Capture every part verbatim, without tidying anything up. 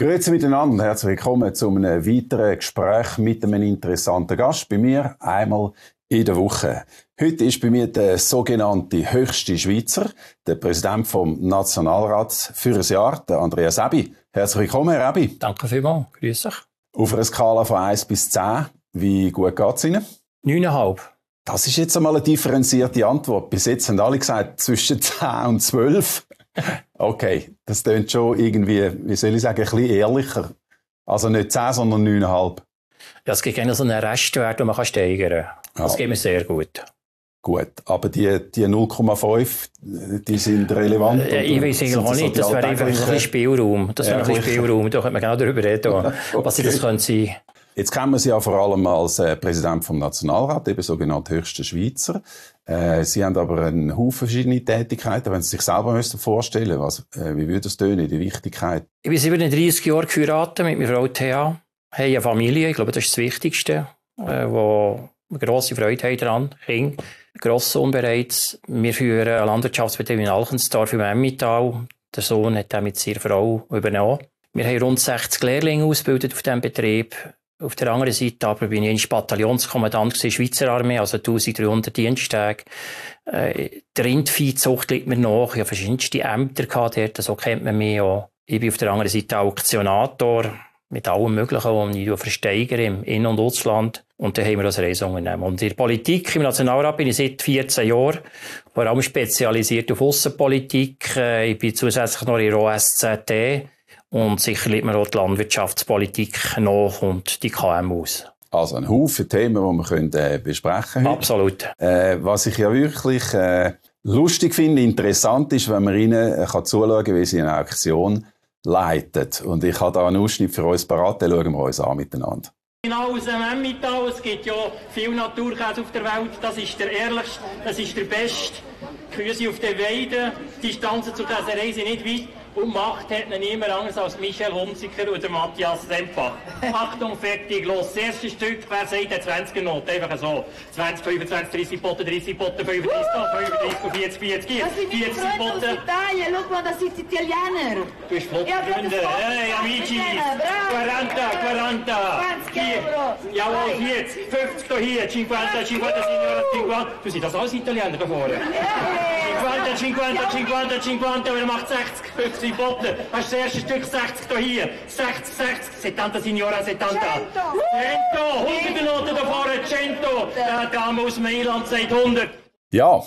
Grüezi miteinander, herzlich willkommen zu einem weiteren Gespräch mit einem interessanten Gast. Bei mir einmal in der Woche. Heute ist bei mir der sogenannte höchste Schweizer, der Präsident vom Nationalrat für ein Jahr, der Andreas Ebi. Herzlich willkommen, Herr Ebi. Danke vielmals, grüß dich. Auf einer Skala von eins bis zehn, wie gut geht's Ihnen? neun Komma fünf. Das ist jetzt einmal eine differenzierte Antwort. Bis jetzt haben alle gesagt, zwischen zehn und zwölf. Okay, das klingt schon irgendwie, wie soll ich sagen, ein bisschen ehrlicher. Also nicht zehn, sondern neun Komma fünf. Ja, es gibt gerne so einen Restwert, den man steigern kann. Das ja. geht mir sehr gut. Gut, aber die, die null Komma fünf, die sind relevant? Äh, ich weiß eigentlich auch nicht, so das wäre einfach ein bisschen Spielraum. Das wäre ja, ein bisschen Spielraum, da könnte man genau darüber reden, okay. was das könnte sein. Jetzt kennen wir Sie ja vor allem als äh, Präsident vom Nationalrat, eben sogenannt höchster Schweizer. Äh, Sie haben aber einen Haufen verschiedene Tätigkeiten. Wenn Sie sich selber müssten vorstellen, was, äh, wie würde das tönen, die Wichtigkeit? Ich bin siebenunddreissig Jahre geheiratet mit meiner Frau Thea. Wir haben eine Familie, ich glaube, das ist das Wichtigste, äh, wo wir grosse Freude haben daran. Kinder, Grosssohn bereits. Wir führen einen Landwirtschaftsbetrieb in Alchensdorf im Emmental. Der Sohn hat den mit seiner Frau übernommen. Wir haben rund sechzig Lehrlinge ausgebildet auf diesem Betrieb. Auf der anderen Seite aber bin ich Bataillonskommandant der Schweizer Armee, also eintausenddreihundert Diensttage. Äh, die Rindviehzucht liegt mir nach. Ich habe verschiedenste Ämter gehabt dort, so kennt man mich auch. Ich bin auf der anderen Seite Auktionator mit allem Möglichen, was ich versteigere im In- und Ausland. Und dann haben wir das Reiseunternehmen. Und in der Politik, im Nationalrat bin ich seit vierzehn Jahren, vor allem spezialisiert auf Aussenpolitik. Äh, ich bin zusätzlich noch in der O S Z T. Und sicher liegt mir auch die Landwirtschaftspolitik nach und die K M Us. Also ein Haufen Themen, die wir können, äh, besprechen können. Absolut. Äh, was ich ja wirklich äh, lustig finde, interessant ist, wenn man Ihnen äh, kann zuschauen kann, wie Sie eine Auktion leiten. Und ich habe da einen Ausschnitt für uns parat, den schauen wir uns an miteinander. Genau aus dem Emmental, es gibt ja viel Naturkäse auf der Welt, das ist der ehrlichste, das ist der beste. Kühe sind auf der Weide, die Distanzen zu dieser Reise nicht weit. Und Macht hat noch niemand anders als Michel Hunziker oder Matthias Sempach. Achtung, fertig, los. Das erste Stück, wer sagt, der zwanziger Note, einfach so. zwanzig, fünfundzwanzig, dreißig Botten, dreißig Botten, fünfunddreißig, fünfunddreißig, vierzig, vierzig, vierzig Botten. Das sind Italien, schau mal, das sind Italiener. Du bist Flottengründer. Hey, amici. quaranta, quaranta. zwanzig Euro. Jawohl, vierzig, fünfzig hier, cinquanta, cinquanta, signora, cinquanta. Du sind das alles Italiener da vorne? cinquanta, cinquanta, cinquanta, cinquanta, wer macht sechzig, fünfzig Botten? Das ist das erste Stück, sechzig da hier. sechzig, sechzig, settanta, signora, settanta. cento, hundert Noten da vorne, cento. Der Dame aus Mailand sagt hundert. Ja,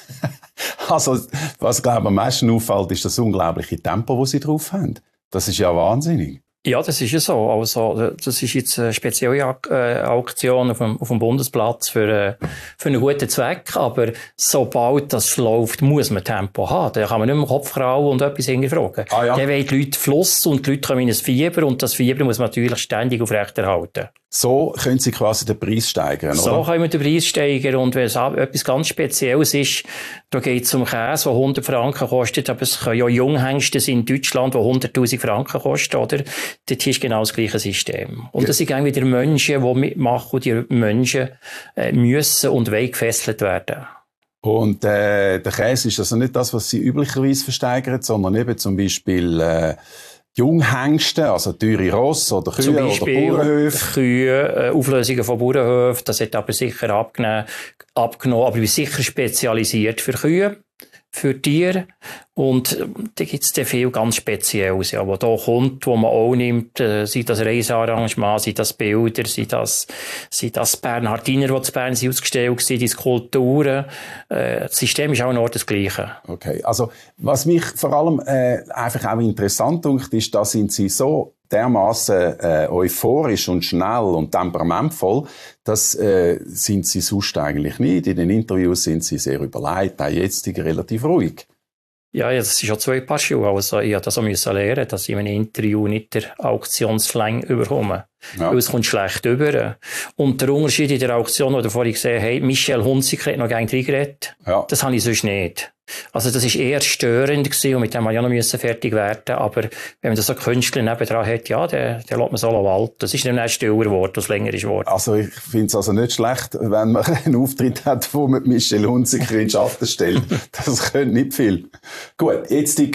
also was glaube ich am meisten auffällt, ist das unglaubliche Tempo, das Sie drauf haben. Das ist ja wahnsinnig. Ja, das ist ja so. Also, das ist jetzt eine spezielle Auktion auf dem, auf dem Bundesplatz für, für einen guten Zweck. Aber sobald das läuft, muss man Tempo haben. Da kann man nicht mehr Kopf krauen und etwas hinterfragen. Ah, ja. Dann wollen die Leute Fluss und die Leute kommen in ein Fieber und das Fieber muss man natürlich ständig aufrechterhalten. So können Sie quasi den Preis steigern, oder? So können wir den Preis steigern. Und wenn es etwas ganz Spezielles ist, da geht es um Käse, der hundert Franken kostet, aber es können ja Junghengste in Deutschland, die hunderttausend Franken kosten, oder? Dort ist genau das gleiche System. Und ja. das sind irgendwie wieder Menschen, die mitmachen, und die Menschen äh, müssen und wollen gefesselt werden. Und äh, der Käse ist also nicht das, was Sie üblicherweise versteigern, sondern eben zum Beispiel äh, Junghengste, also teure Ross oder Kühe oder Bauernhöfe. Kühe, äh, Auflösungen von Bauernhöfen, das hat aber sicher abgenommen, abgenommen, aber ich bin sicher spezialisiert für Kühe, für Tiere. Und da gibt es viel ganz Spezielles, ja, was da kommt, wo man auch nimmt, äh, sei das Reisearrangement, sei das Bilder, sei das, sei das Bernhardiner, die zu Bern sind ausgestellt sind, die Skulpturen. Äh, das System ist auch noch das Gleiche. Okay, also was mich vor allem äh, einfach auch interessant dünkt, ist, da sind Sie so dermaßen äh, euphorisch und schnell und temperamentvoll, das äh, sind Sie sonst eigentlich nicht. In den Interviews sind Sie sehr überlegt, auch jetzt relativ ruhig. Ja, das ist schon zwei Paar Schuhe. Also, ich musste das auch lernen, dass ich in einem Interview nicht der Auktionsslang überkomme. Ja. Weil es kommt schlecht über. Und der Unterschied in der Auktion, wo du vorhin gesehen hast, Michel Hunziker hat noch gerne reingeredet. Ja. Das habe ich sonst nicht. Also, das war eher störend gewesen und mit dem musste ich noch fertig werden. Aber wenn man das so Künstler nebendran hat, ja, der, der lässt man so walten. Das ist nicht ein stiller Wort, das länger ist Wort. Also, ich finde es also nicht schlecht, wenn man einen Auftritt hat, wo man Michel Hunziker in den Schatten stellt. Das könnte nicht viel. Gut, jetzt die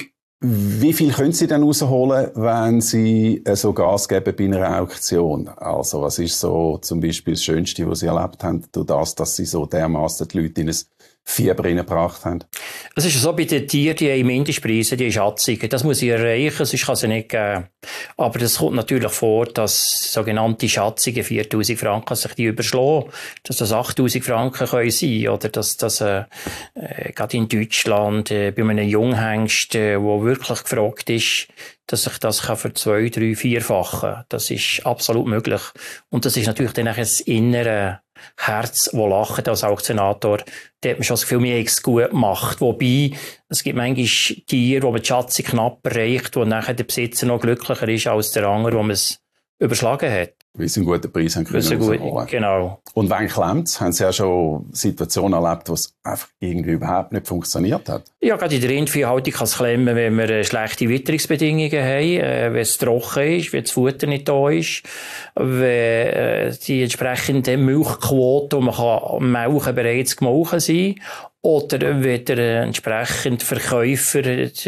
Wie viel können Sie denn rausholen, wenn Sie so Gas geben bei einer Auktion? Also, was ist so zum Beispiel das Schönste, was Sie erlebt haben, durch das, dass Sie so dermassen die Leute in ein Fieber reingebracht haben? Es ist so, bei den Tieren, die haben Mindestpreise, die Schatzungen. Das muss ich erreichen, sonst kann es nicht geben. Aber es kommt natürlich vor, dass sogenannte Schatzungen, viertausend Franken, sich die überschlagen. Dass das achttausend Franken können sein. Oder dass das, äh, äh, gerade in Deutschland, äh, bei einem Junghengst, äh, der wirklich gefragt ist, dass sich das kann für zwei, drei, vierfachen. Das ist absolut möglich. Und das ist natürlich dann das innere Herz, das lacht als Auktionator. Da hat man schon das Gefühl, mir es gut gemacht. Wobei, es gibt manchmal Tiere, wo man die Schatzung knapp erreicht, wo nachher der Besitzer noch glücklicher ist als der andere, wo man es überschlagen hat. Weil sie einen guten Preis haben können gut, genau. Und wenn klemmt's, haben Sie ja schon Situationen erlebt, wo es einfach irgendwie überhaupt nicht funktioniert hat? Ja, gerade in der Rindviehhaltung kann es klemmen, wenn wir äh, schlechte Witterungsbedingungen haben, äh, wenn es trocken ist, wenn das Futter nicht da ist, wenn äh, die entsprechende Milchquote, die man kann melken, bereits gemolken sein. Oder wenn der entsprechende Verkäufer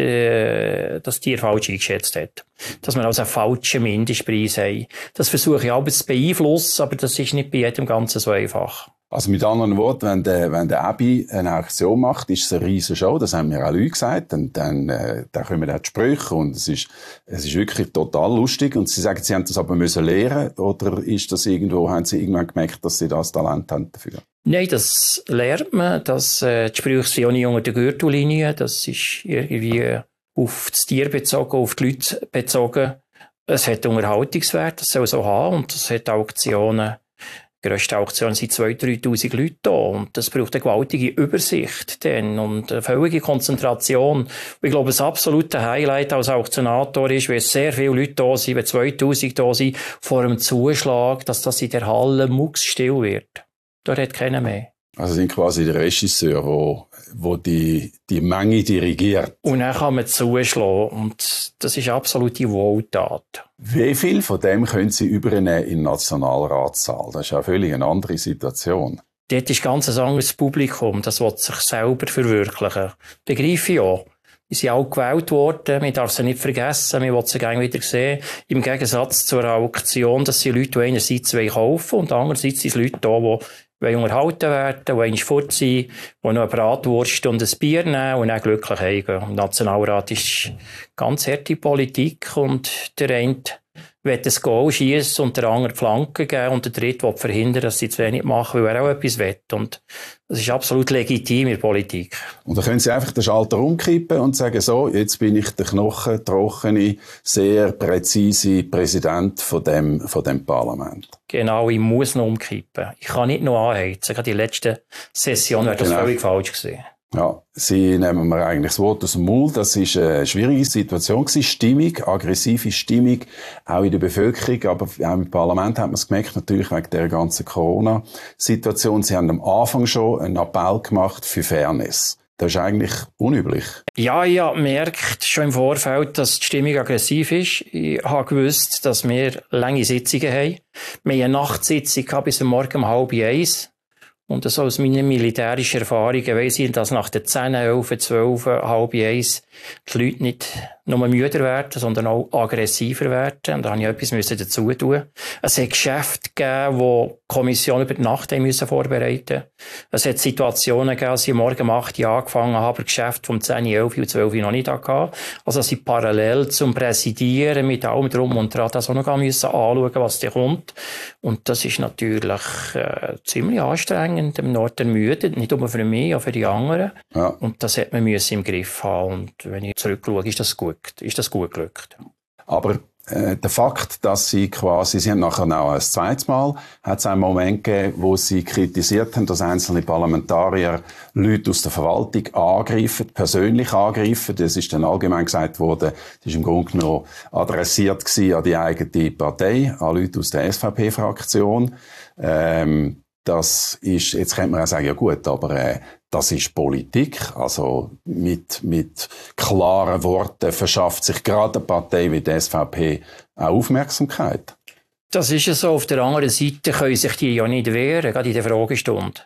äh, das Tier falsch eingeschätzt hat. Dass man also einen falschen Mindestpreis hat. Das versuche ich auch zu beeinflussen, aber das ist nicht bei jedem Ganzen so einfach. Also mit anderen Worten, wenn der, wenn der Abi eine Aktion macht, ist es eine riesen Show. Das haben mir auch Leute gesagt. Und dann, äh, dann kommen auch die Sprüche und es ist, es ist wirklich total lustig. Und sie sagen, sie haben das aber müssen lernen. Oder ist das irgendwo, haben sie irgendwann gemerkt, dass sie das Talent haben dafür? Nein, das lernt man. Das, äh, die Sprüche sind auch nicht unter der Gürtellinie. Das ist irgendwie auf das Tier bezogen, auf die Leute bezogen. Es hat Unterhaltungswert, das soll so haben. Und es hat Auktionen. Die grösste Auktion sind zweitausend, dreitausend Leute da. Und das braucht eine gewaltige Übersicht dann und eine völlige Konzentration. Und ich glaube, das absolute Highlight als Auktionator ist, wenn sehr viele Leute da sind, wenn zweitausend da sind, vor einem Zuschlag, dass das in der Halle mucksstill wird. Da hat keiner mehr. Also sind quasi der Regisseur, wo, wo die, die Menge dirigiert. Und dann kann man zuschlagen. Und das ist absolute Wohltat. Wie viel von dem können Sie übernehmen in den Nationalratssaal? Das ist ja völlig eine andere Situation. Dort ist ganz ein anderes Publikum. Das will sich selber verwirklichen. Begreife ich auch. Die sind auch gewählt worden. Man darf sie nicht vergessen. Man will sie gerne wieder sehen. Im Gegensatz zur Auktion, dass sie Leute, die einerseits kaufen wollen und andererseits sind es Leute da, die wollen unterhalten werden, die einmal fort sein, die noch eine Bratwurst und ein Bier nehmen und dann glücklich heimgehen. Im Nationalrat ist ganz harte Politik und der eine will ein Goal schiessen und der andere die Flanke geben und der dritte will verhindern, dass sie zu wenig machen, weil er auch etwas will. Und das ist absolut legitim in der Politik. Und dann können Sie einfach den Schalter umkippen und sagen, so, jetzt bin ich der knochentrockene, sehr präzise Präsident von dem, von dem Parlament. Genau, ich muss noch umkippen. Ich kann nicht noch anheizen. Gerade die letzte Session wäre das genau. Völlig falsch gewesen. Ja, Sie nehmen mir eigentlich das Wort aus dem Mund. Das ist eine schwierige Situation gewesen. Stimmung, aggressive Stimmung, auch in der Bevölkerung, aber auch im Parlament hat man es gemerkt, natürlich wegen der ganzen Corona-Situation. Sie haben am Anfang schon einen Appell gemacht für Fairness. Das ist eigentlich unüblich. Ja, ich habe gemerkt, schon im Vorfeld, dass die Stimmung aggressiv ist. Ich habe gewusst, dass wir lange Sitzungen haben. Wir haben eine Nachtsitzung gehabt bis morgen um halb eins. Und so aus meiner militärischen Erfahrung weiss ich, dass nach der zehn, elf, zwölf, halb eins die Leute nicht nur müder werden, sondern auch aggressiver werden. Und da musste ich etwas dazu tun. Es hat Geschäfte gegeben, die die Kommission über die Nacht haben müssen vorbereiten. Es hat Situationen gegeben, als ich morgen um acht Uhr angefangen habe, aber Geschäfte vom zehn, elf und zwölf noch nicht hatte. Also, dass ich parallel zum Präsidieren mit allem drum und dran das auch noch müssen anschauen, was da kommt. Und das ist natürlich äh, ziemlich anstrengend, im Norden ermüdend, nicht nur für mich, auch für die anderen. Ja. Und das hat man müssen im Griff haben. Und wenn ich zurückschaue, ist das gut. Ist das gut gelöst. Aber äh, der Fakt, dass Sie quasi, Sie haben nachher auch ein zweites Mal, hat es einen Moment gegeben, wo Sie kritisiert haben, dass einzelne Parlamentarier Leute aus der Verwaltung angreifen, persönlich angreifen. Das ist dann allgemein gesagt worden, das ist im Grunde genommen adressiert gewesen an die eigene Partei, an Leute aus der S V P-Fraktion. Ähm, das ist, jetzt könnte man auch sagen, ja gut, aber äh, das ist Politik. Also mit, mit klaren Worten verschafft sich gerade eine Partei wie die S V P auch Aufmerksamkeit. Das ist ja so. Auf der anderen Seite können sich die ja nicht wehren, gerade in der Fragestunde.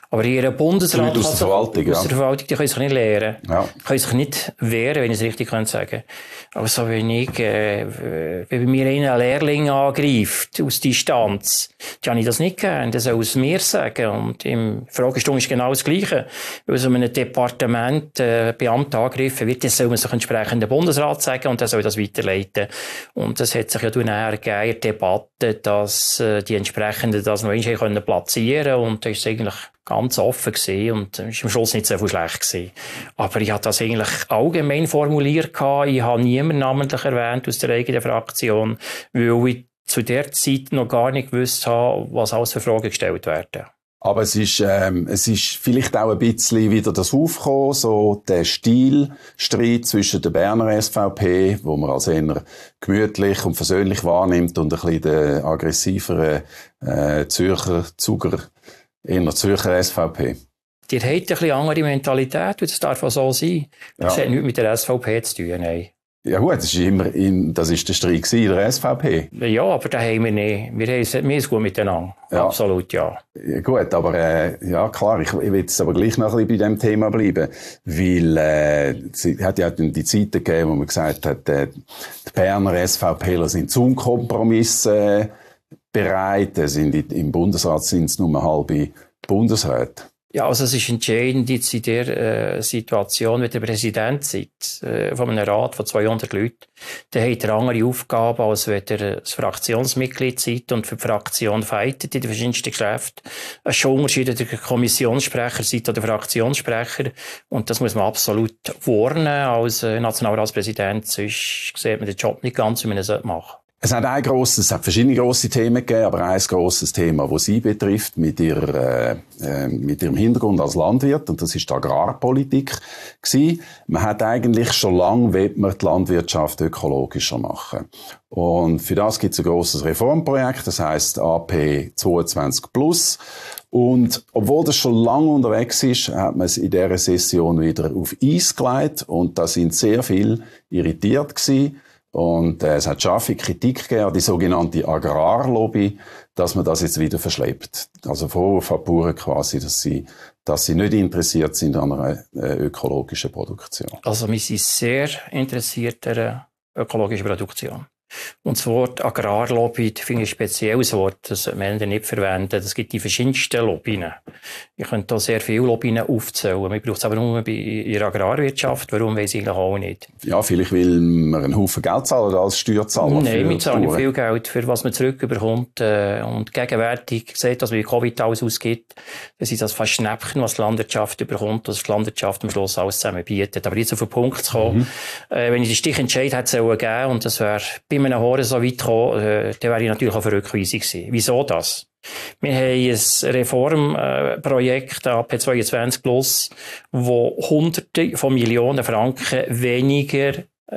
Aber hier ein Bundesrat aus der Verwaltung, aus der ja. Verwaltung, die können sich nicht lehren. Ja. Die können sich nicht wehren, wenn ich es richtig sagen kann. Aber so wenn ich, äh, wenn bei mir einen Lehrling angreift, aus Distanz, dann habe ich das nicht gern. Der soll es mir sagen. Und im Fragestunde ist genau das Gleiche. Weil so einem Departement, äh, Beamter angegriffen wird, das soll man sich entsprechend den Bundesrat sagen und der soll das weiterleiten. Und das hat sich ja nachher gegeben in der Debatte, dass äh, die entsprechenden das noch einmal können platzieren und das ist eigentlich ganz offen gewesen und es war am Schluss nicht so viel schlecht gewesen. Aber ich habe das eigentlich allgemein formuliert gehabt. Ich habe niemanden namentlich erwähnt aus der eigenen Fraktion, weil ich zu der Zeit noch gar nicht gewusst habe, was alles für Fragen gestellt werden. Aber es ist, ähm, es ist vielleicht auch ein bisschen wieder das Aufkommen, so der Stilstreit zwischen der Berner S V P, wo man als eher gemütlich und versöhnlich wahrnimmt, und ein bisschen der aggressivere äh, Zürcher, Zuger, eher Zürcher S V P. Die hat ein bisschen andere Mentalität, und das darf auch so sein. Das Ja. hat nichts mit der S V P zu tun, nein. Ja gut, das ist immer in, das ist der Streit in der S V P. Ja, aber da haben wir nicht. Wir haben es, wir haben es gut miteinander. Ja. Absolut, ja. Ja, gut, aber äh, ja klar, ich, ich will jetzt aber gleich noch ein bisschen bei dem Thema bleiben, weil äh, es hat ja die Zeiten gegeben, wo man gesagt hat, äh, die Berner SVPler sind zum Kompromiss äh, bereit, äh, sind in, im Bundesrat sind es nur halbe Bundesräte. Ja, also es ist entscheidend jetzt in der äh, Situation, wenn der Präsident sitzt, äh, von einem Rat von zweihundert Leuten, dann hat er andere Aufgaben, als wenn er das Fraktionsmitglied sitzt und für die Fraktion fightet in den verschiedensten Geschäften. Es ist schon Unterschied, der Kommissionssprecher sitzt oder der Fraktionssprecher, und das muss man absolut warnen als äh, Nationalratspräsident, sonst sieht man den Job nicht ganz, wie man es machen sollte. Es hat ein grosses, es hat verschiedene grosse Themen gegeben, aber ein grosses Thema, das Sie betrifft, mit ihrer, äh, äh, mit ihrem Hintergrund als Landwirt, und das ist die Agrarpolitik gewesen. Man hat eigentlich schon lange, will man die Landwirtschaft ökologischer machen. Und für das gibt es ein grosses Reformprojekt, das heisst A P zweiundzwanzig plus. Und obwohl das schon lange unterwegs ist, hat man es in dieser Session wieder auf Eis gelegt, und da sind sehr viele irritiert gewesen. Und äh, es hat scharfe Kritik gegeben an die sogenannte Agrarlobby, dass man das jetzt wieder verschleppt. Also Vorwurf an die Bauern quasi, dass sie, dass sie nicht interessiert sind an einer äh, ökologischen Produktion. Also wir sind sehr interessiert an der ökologischen Produktion. Und das Wort Agrarlobby, das finde ich ein spezielles Wort, das sollte man nicht verwenden. Es gibt die verschiedensten Lobbyen. Ich könnte da sehr viele Lobbyen aufzählen. Man braucht es aber nur bei ihrer Agrarwirtschaft. Warum, weiss ich eigentlich auch nicht. Ja, vielleicht will man einen Haufen Geld zahlen als Steuerzahler. Nein, wir zahlen Bauern. viel Geld für was man zurückbekommt. Äh, und gegenwärtig sieht, dass man Covid alles ausgibt. Das ist das fast Schnäppchen, was die Landwirtschaft bekommt, was die Landwirtschaft am Schluss alles zusammen bietet. Aber jetzt auf den Punkt zu kommen, mhm. äh, wenn ich den Stichentscheid hätte sollen geben, und das wäre bei einem Horen so weit gekommen, äh, dann wäre ich natürlich auch für Rückweisung gewesen. Wieso das? Wir haben ein Reformprojekt, A P zweiundzwanzig plus, wo Hunderte von Millionen Franken weniger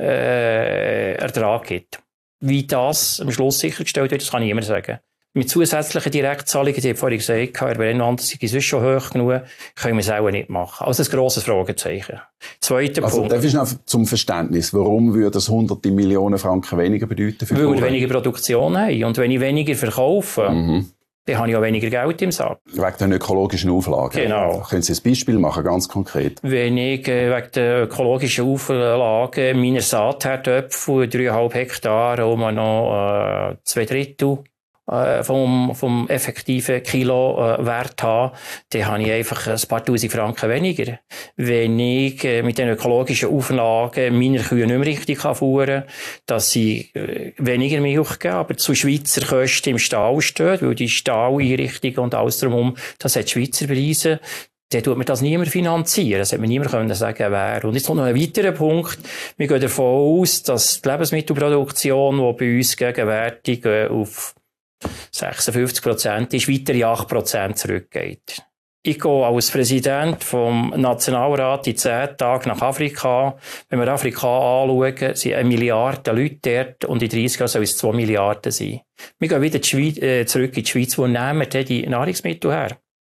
äh, Ertrag gibt. Wie das am Schluss sichergestellt wird, das kann niemand sagen. Mit zusätzlichen Direktzahlungen, die ich vorhin gesagt habe, wenn andere sind sonst schon hoch genug, können wir es auch nicht machen. Also ein grosses Fragezeichen. Zweiter also, Punkt. Das ist noch zum Verständnis. Warum würde das hunderte Millionen Franken weniger bedeuten für die Weil wir Bauern? weniger Produktion haben. Und wenn ich weniger verkaufe, Mhm. dann habe ich auch weniger Geld im Sack. Wegen den ökologischen Auflagen. Genau. Können Sie ein Beispiel machen, ganz konkret? Wenn ich äh, wegen der ökologischen Auflagen meiner Saatherdöpfe, dreieinhalb Hektar, um noch äh, zwei Drittel äh, vom, vom effektiven Kilo-Wert äh, habe, dann habe ich einfach ein paar tausend Franken weniger. Wenn ich äh, mit den ökologischen Auflagen meine Kühe nicht mehr richtig fahren kann, dass sie äh, weniger Milch geben, aber zu Schweizer Kosten im Stall stehen, weil die Stalleinrichtungen und alles drumherum, das hat Schweizer Preise. Dann tut man das niemand finanzieren. Das hätte man niemand können sagen, wer. Und jetzt kommt noch ein weiterer Punkt. Wir gehen davon aus, dass die Lebensmittelproduktion, die bei uns gegenwärtig äh, auf sechsundfünfzig Prozent ist, weitere acht Prozent zurückgeht. Ich gehe als Präsident vom Nationalrat in zehn Tagen nach Afrika. Wenn wir Afrika anschauen, sind eine Milliarde Leute dort, und in dreißig Jahren sollen es zwei Milliarden sein. Wir gehen wieder die Schweiz, äh, zurück in die Schweiz. Wo nehmen wir denn die Nahrungsmittel her?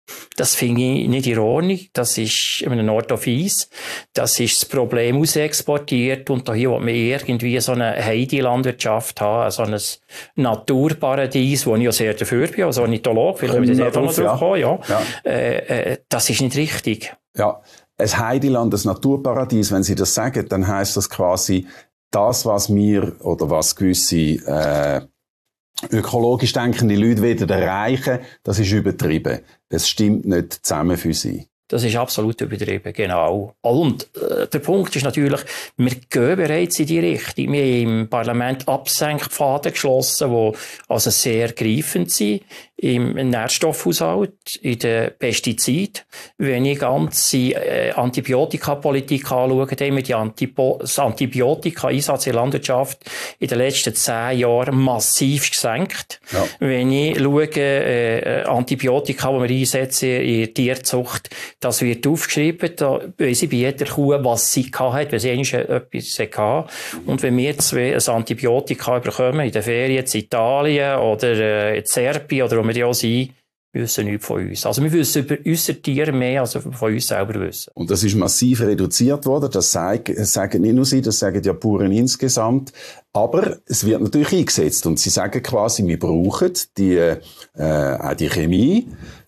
Das finde ich nicht in Ordnung. Das ist in einem Ort fies. Das ist das Problem ausexportiert. Und hier will man irgendwie so eine Heidi-Landwirtschaft haben, so ein Naturparadies, wo ich ja sehr dafür bin, als Ornithologe. Vielleicht können wir das noch drauf kommen, ja. ja. Äh, äh, das ist nicht richtig. Ja, ein Heideland, ein Naturparadies, wenn Sie das sagen, dann heisst das quasi, das, was wir oder was gewisse äh, ökologisch denkende Leute wieder erreichen, das ist übertrieben. Es stimmt nicht zusammen für sie. Das ist absolut übertrieben, genau. Und äh, der Punkt ist natürlich, wir gehen bereits in die Richtung. Wir haben im Parlament Absenkpfade geschlossen, die also sehr greifend sind im Nährstoffhaushalt, in den Pestiziden. Wenn ich ganze äh, Antibiotikapolitik anschaue, dann haben wir die Antipo- das Antibiotika-Einsatz in der Landwirtschaft in den letzten zehn Jahren massiv gesenkt. Ja. Wenn ich schaue, äh, Antibiotika, die wir einsetzen in der Tierzucht, das wird aufgeschrieben, da weiss ich bei jeder Kuh, was sie hatte, wenn sie einmal etwas hatte. Und wenn wir zwei ein Antibiotika bekommen, in den Ferien in Italien oder äh, in Serbien oder wo wir ja auch sind, wissen nichts von uns. Also wir wissen über unsere Tiere mehr, als wir von uns selber wissen. Und das ist massiv reduziert worden, das sagen, sagen nicht nur Sie, das sagen ja Bauern insgesamt. Aber es wird natürlich eingesetzt und sie sagen quasi, wir brauchen die, äh, auch die Chemie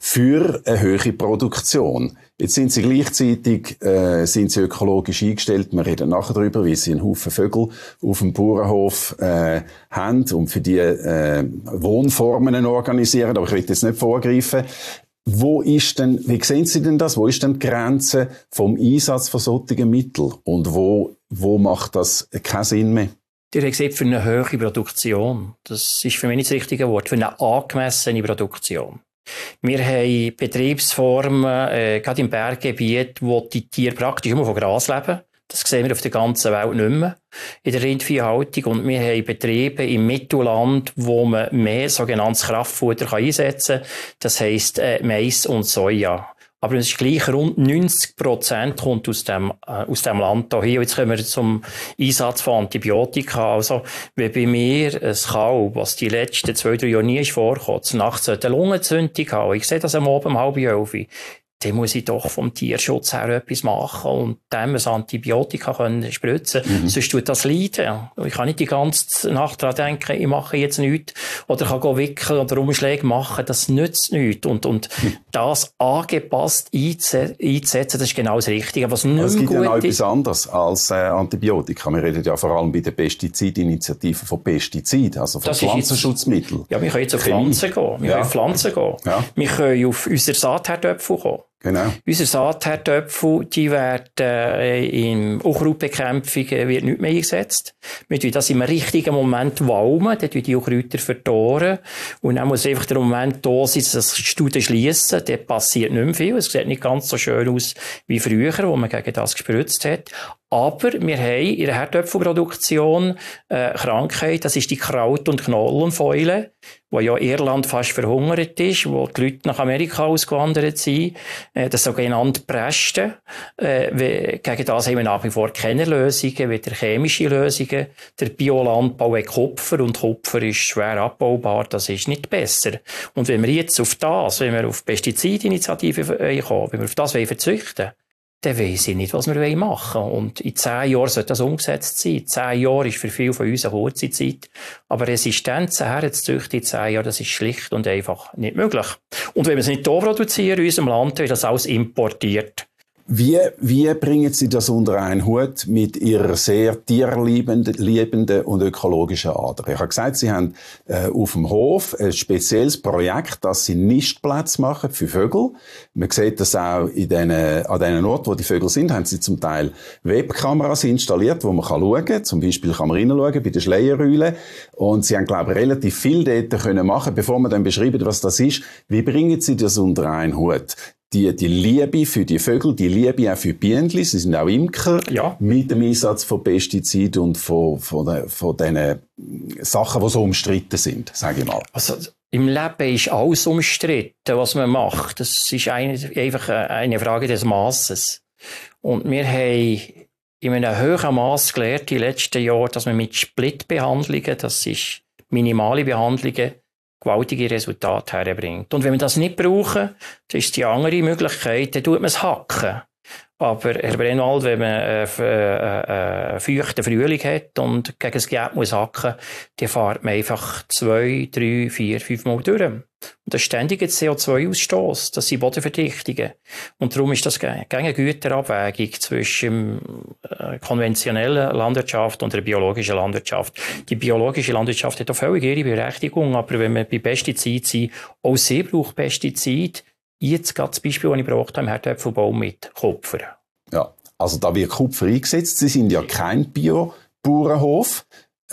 für eine höhere Produktion. Jetzt sind sie gleichzeitig äh, sind sie ökologisch eingestellt. Wir reden nachher darüber, wie sie einen Haufen Vögel auf dem Bauernhof äh, haben und für die äh, Wohnformen organisieren. Aber ich will jetzt nicht vorgreifen. Wo ist denn, wie sehen Sie denn das? Wo ist denn die Grenze vom Einsatz von solchen Mitteln? Und wo, wo macht das keinen Sinn mehr? Ihr habt gesagt, für eine höhere Produktion. Das ist für mich nicht das richtige Wort. Für eine angemessene Produktion. Wir haben Betriebsformen, äh, gerade im Berggebiet, wo die Tiere praktisch immer von Gras leben. Das sehen wir auf der ganzen Welt nicht mehr. In der Rindviehhaltung. Und wir haben Betriebe im Mittelland, wo man mehr sogenanntes Kraftfutter einsetzen kann. Das heisst äh, Mais und Soja. Aber es ist gleich, rund neunzig Prozent kommt aus dem, äh, aus dem Land hier. Jetzt kommen wir zum Einsatz von Antibiotika. Also, wenn bei mir ein Kalb, was die letzten zwei, drei Jahre nie ist vorgekommen, nachts eine Lungenentzündung haben, ich sehe das am Abend um halb elf, dann muss ich doch vom Tierschutz her etwas machen und dem ein Antibiotika können spritzen. Mhm. Sonst tut das leiden. Ich kann nicht die ganze Nacht daran denken, ich mache jetzt nichts. Oder ich kann go wickeln oder Umschläge machen. Das nützt nichts. Und, und mhm. das angepasst einzusetzen, das ist genau das Richtige. Was nicht es gibt gut ja noch ist, etwas anderes als äh, Antibiotika. Wir reden ja vor allem bei der Pestizidinitiative von Pestiziden, also von Pflanzenschutzmitteln. Ja, wir können jetzt auf Pflanzen gehen. Wir ja. können auf Pflanzen gehen. Ja. Wir können auf unsere Saatherdöpfel kommen. Genau. Unsere Saatherdöpfel, die werden äh, in Unkrautbekämpfung äh, wird nicht mehr eingesetzt. Wir tun das im richtigen Moment walmen, dann tun die Unkräuter verdorren. Und dann muss einfach der Moment da sein, dass das Studen schliessen. Dann passiert nicht mehr viel. Es sieht nicht ganz so schön aus wie früher, wo man gegen das gespritzt hat. Aber wir haben in der Herdöpfelproduktion äh, Krankheit, das ist die Kraut- und Knollenfäule, wo ja Irland fast verhungert ist, wo die Leute nach Amerika ausgewandert sind, äh, das sogenannte Presten. Äh, gegen das haben wir nach wie vor keine Lösungen, weder chemische Lösungen. Der Biolandbau hat Kupfer und Kupfer ist schwer abbaubar, das ist nicht besser. Und wenn wir jetzt auf das, wenn wir auf Pestizidinitiative kommen, wenn wir auf das verzichten wollen, dann weiss ich nicht, was wir machen wollen. Und in zehn Jahren sollte das umgesetzt sein. Zehn Jahre ist für viele von uns eine kurze Zeit. Aber Resistenzen herzuzüchten in zehn Jahren, das ist schlicht und einfach nicht möglich. Und wenn wir es nicht hier produzieren, in unserem Land, wird das alles importiert. Wie, wie bringen Sie das unter einen Hut mit Ihrer sehr tierliebenden liebenden und ökologischen Ader? Ich habe gesagt, Sie haben äh, auf dem Hof ein spezielles Projekt, dass Sie Nistplätze machen für Vögel. Man sieht das auch in den, an den Orten, wo die Vögel sind, haben Sie zum Teil Webkameras installiert, wo man kann schauen kann. Zum Beispiel kann man reinschauen bei den Schleierrühlen. Und Sie haben, glaube ich, relativ viel dort können machen, bevor man dann beschreiben, was das ist. Wie bringen Sie das unter einen Hut? Die, die Liebe für die Vögel, die Liebe auch für die Bienen, sie sind auch Imker, ja. Mit dem Einsatz von Pestiziden und von, von, den, von den Sachen, die so umstritten sind, sage ich mal. Also, im Leben ist alles umstritten, was man macht. Das ist eine, einfach eine Frage des Masses. Und wir haben in einem hohen Mass gelernt, die letzten Jahre, dass man mit Splitbehandlungen, das ist minimale Behandlungen, gewaltige Resultate herbringt. Und wenn wir das nicht brauchen, dann ist die andere Möglichkeit, dann tut man es hacken. Aber, Herr Brennwald, wenn man einen äh, äh, feuchten Frühling hat und gegen das Geld muss hacken, dann fährt man einfach zwei, drei, vier, fünf Mal durch. Und das ständige C O zwei Ausstoß, das sind Bodenverdichtungen. Und darum ist das keine Güterabwägung zwischen äh, konventioneller Landwirtschaft und der biologischen Landwirtschaft. Die biologische Landwirtschaft hat auch völlig ihre Berechtigung, aber wenn wir bei Pestiziden sind, auch sie braucht Pestizide. Jetzt gerade das Beispiel, das ich gebraucht habe, im Herdöpfelbau mit Kupfer. Ja, also da wird Kupfer eingesetzt. Sie sind ja kein Bio-Bauernhof.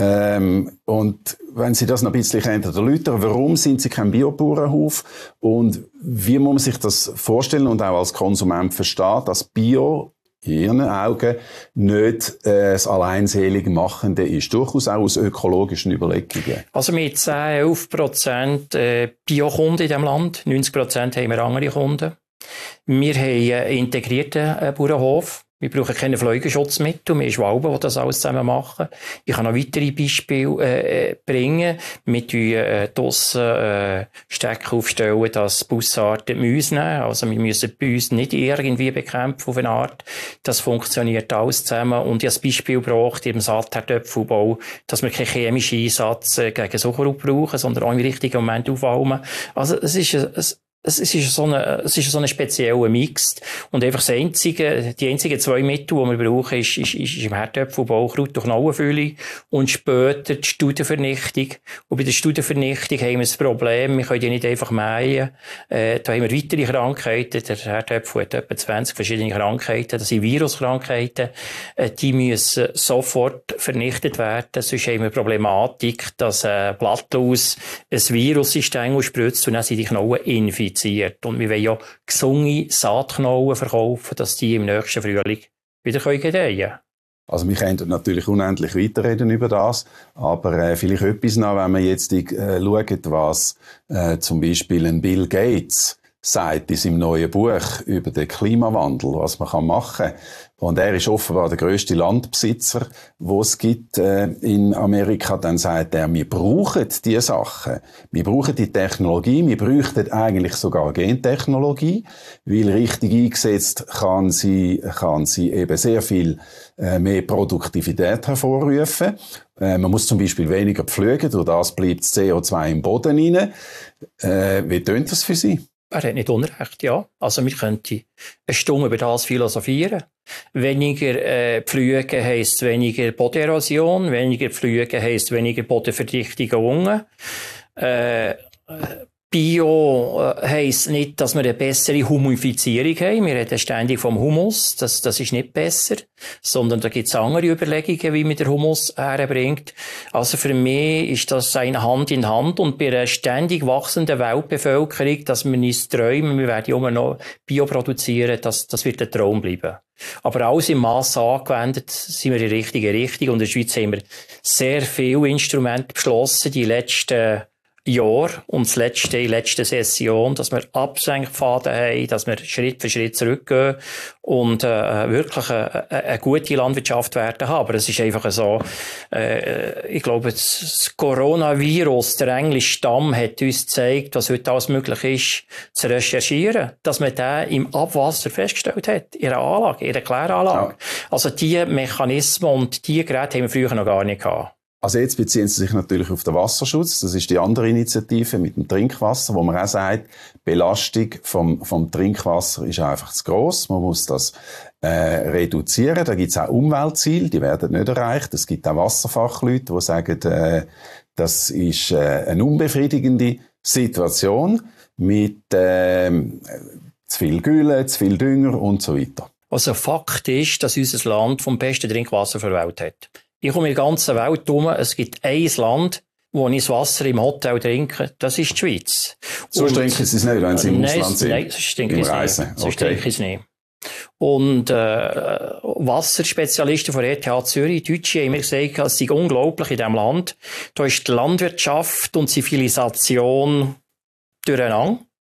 Ähm, und wenn Sie das noch ein bisschen erläutern, warum sind Sie kein Bio-Bauernhof? Und wie muss man sich das vorstellen und auch als Konsument verstehen, dass Bio in Ihren Augen nicht äh, das alleinselig Machende ist, durchaus auch aus ökologischen Überlegungen? Also mit zehn, elf Prozent äh, Bio-Kunden in diesem Land, neunzig Prozent haben wir andere Kunden. Wir haben einen integrierten äh, Bauernhof. Wir brauchen keine Pflegenschutzmittel, wir haben Schwalben, die das alles zusammen machen. Ich kann noch weitere Beispiele äh, bringen. Wir tun äh, draussen äh, Stecke aufstellen, dass Bussarten Mäuse nehmen. Also wir müssen die Mäuse nicht irgendwie bekämpfen auf eine Art. Das funktioniert alles zusammen. Und ich habe ein Beispiel gebracht im Saatherdöpfelbau, dass wir keinen chemischen Einsatz äh, gegen Suckerrüb brauchen, sondern auch im richtigen Moment aufwalmen. Also es ist ein, ein Es ist so eine, es ist so eine spezielle Mix. Und einfach das einzige, die einzigen zwei Mittel, die wir brauchen, ist, ist, ist im Herdöpfelbau Kraut- und Knollenfülle und später die Studenvernichtung. Und bei der Studenvernichtung haben wir das Problem, wir können die nicht einfach mähen. Äh, da haben wir weitere Krankheiten. Der Herdöpfel hat etwa zwanzig verschiedene Krankheiten. Das sind Viruskrankheiten. Äh, die müssen sofort vernichtet werden. Sonst haben wir Problematik, dass ein Blattlaus ein Virussystem ausspritzt und dann sind die Knollen infiziert. Und wir wollen ja gesunde Saatknollen verkaufen, dass die im nächsten Frühling wieder gedeihen können. Also wir können natürlich unendlich weiterreden über das, aber äh, vielleicht etwas noch, wenn wir jetzt äh, schauen, was äh, zum Beispiel ein Bill Gates sagt in seinem neuen Buch über den Klimawandel, was man machen kann. Und er ist offenbar der grösste Landbesitzer, wo es gibt äh, in Amerika. Dann sagt er, wir brauchen diese Sachen. Wir brauchen die Technologie. Wir bräuchten eigentlich sogar Gentechnologie, weil richtig eingesetzt kann sie, kann sie eben sehr viel äh, mehr Produktivität hervorrufen. Äh, man muss zum Beispiel weniger pflügen, durch das bleibt das C O zwei im Boden rein. Äh, wie tönt das für Sie? Er hat nicht Unrecht, ja. Also wir könnten eine Stunde über das philosophieren. Weniger äh, pflügen heisst weniger Bodenerosion, weniger pflügen heisst weniger Bodenverdichtungen. Äh, Bio äh, heisst nicht, dass wir eine bessere Humifizierung haben. Wir reden ständig vom Humus. Das, das ist nicht besser. Sondern da gibt es andere Überlegungen, wie man den Humus herbringt. Also für mich ist das eine Hand in Hand. Und bei einer ständig wachsenden Weltbevölkerung, dass wir uns träumen, wir werden immer noch Bio produzieren, das, das wird ein Traum bleiben. Aber alles im Mass angewendet, sind wir in der richtigen Richtung. Und in der Schweiz haben wir sehr viele Instrumente beschlossen, die letzten Jahr und das letzte, die letzte Session, dass wir Absenkpfade haben, dass wir Schritt für Schritt zurückgehen und äh, wirklich eine, eine gute Landwirtschaft werden haben. Aber es ist einfach so, äh, ich glaube, das Coronavirus, der englische Stamm, hat uns gezeigt, was heute alles möglich ist, zu recherchieren, dass man den im Abwasser festgestellt hat, in einer Anlage, in einer Kläranlage. Ja. Also diese Mechanismen und diese Geräte haben wir früher noch gar nicht gehabt. Also jetzt beziehen Sie sich natürlich auf den Wasserschutz. Das ist die andere Initiative mit dem Trinkwasser, wo man auch sagt, die Belastung vom, vom Trinkwasser ist einfach zu gross. Man muss das äh, reduzieren. Da gibt es auch Umweltziele, die werden nicht erreicht. Es gibt auch Wasserfachleute, die sagen, äh, das ist äh, eine unbefriedigende Situation mit äh, zu viel Gülle, zu viel Dünger und so weiter. Also Fakt ist, dass unser Land vom besten Trinkwasser der Welt hat. Ich komme in der ganzen Welt herum. Es gibt ein Land, wo ich das Wasser im Hotel trinke. Das ist die Schweiz. So trinken Sie es nicht, wenn Sie im nein, Ausland sind? Nein, sonst trinke ich es nicht. Sonst trinke ich es nicht. Und äh, Wasserspezialisten von E T H Zürich, Deutsche, haben mir gesagt, es sei unglaublich in diesem Land. Da ist die Landwirtschaft und Zivilisation durcheinander.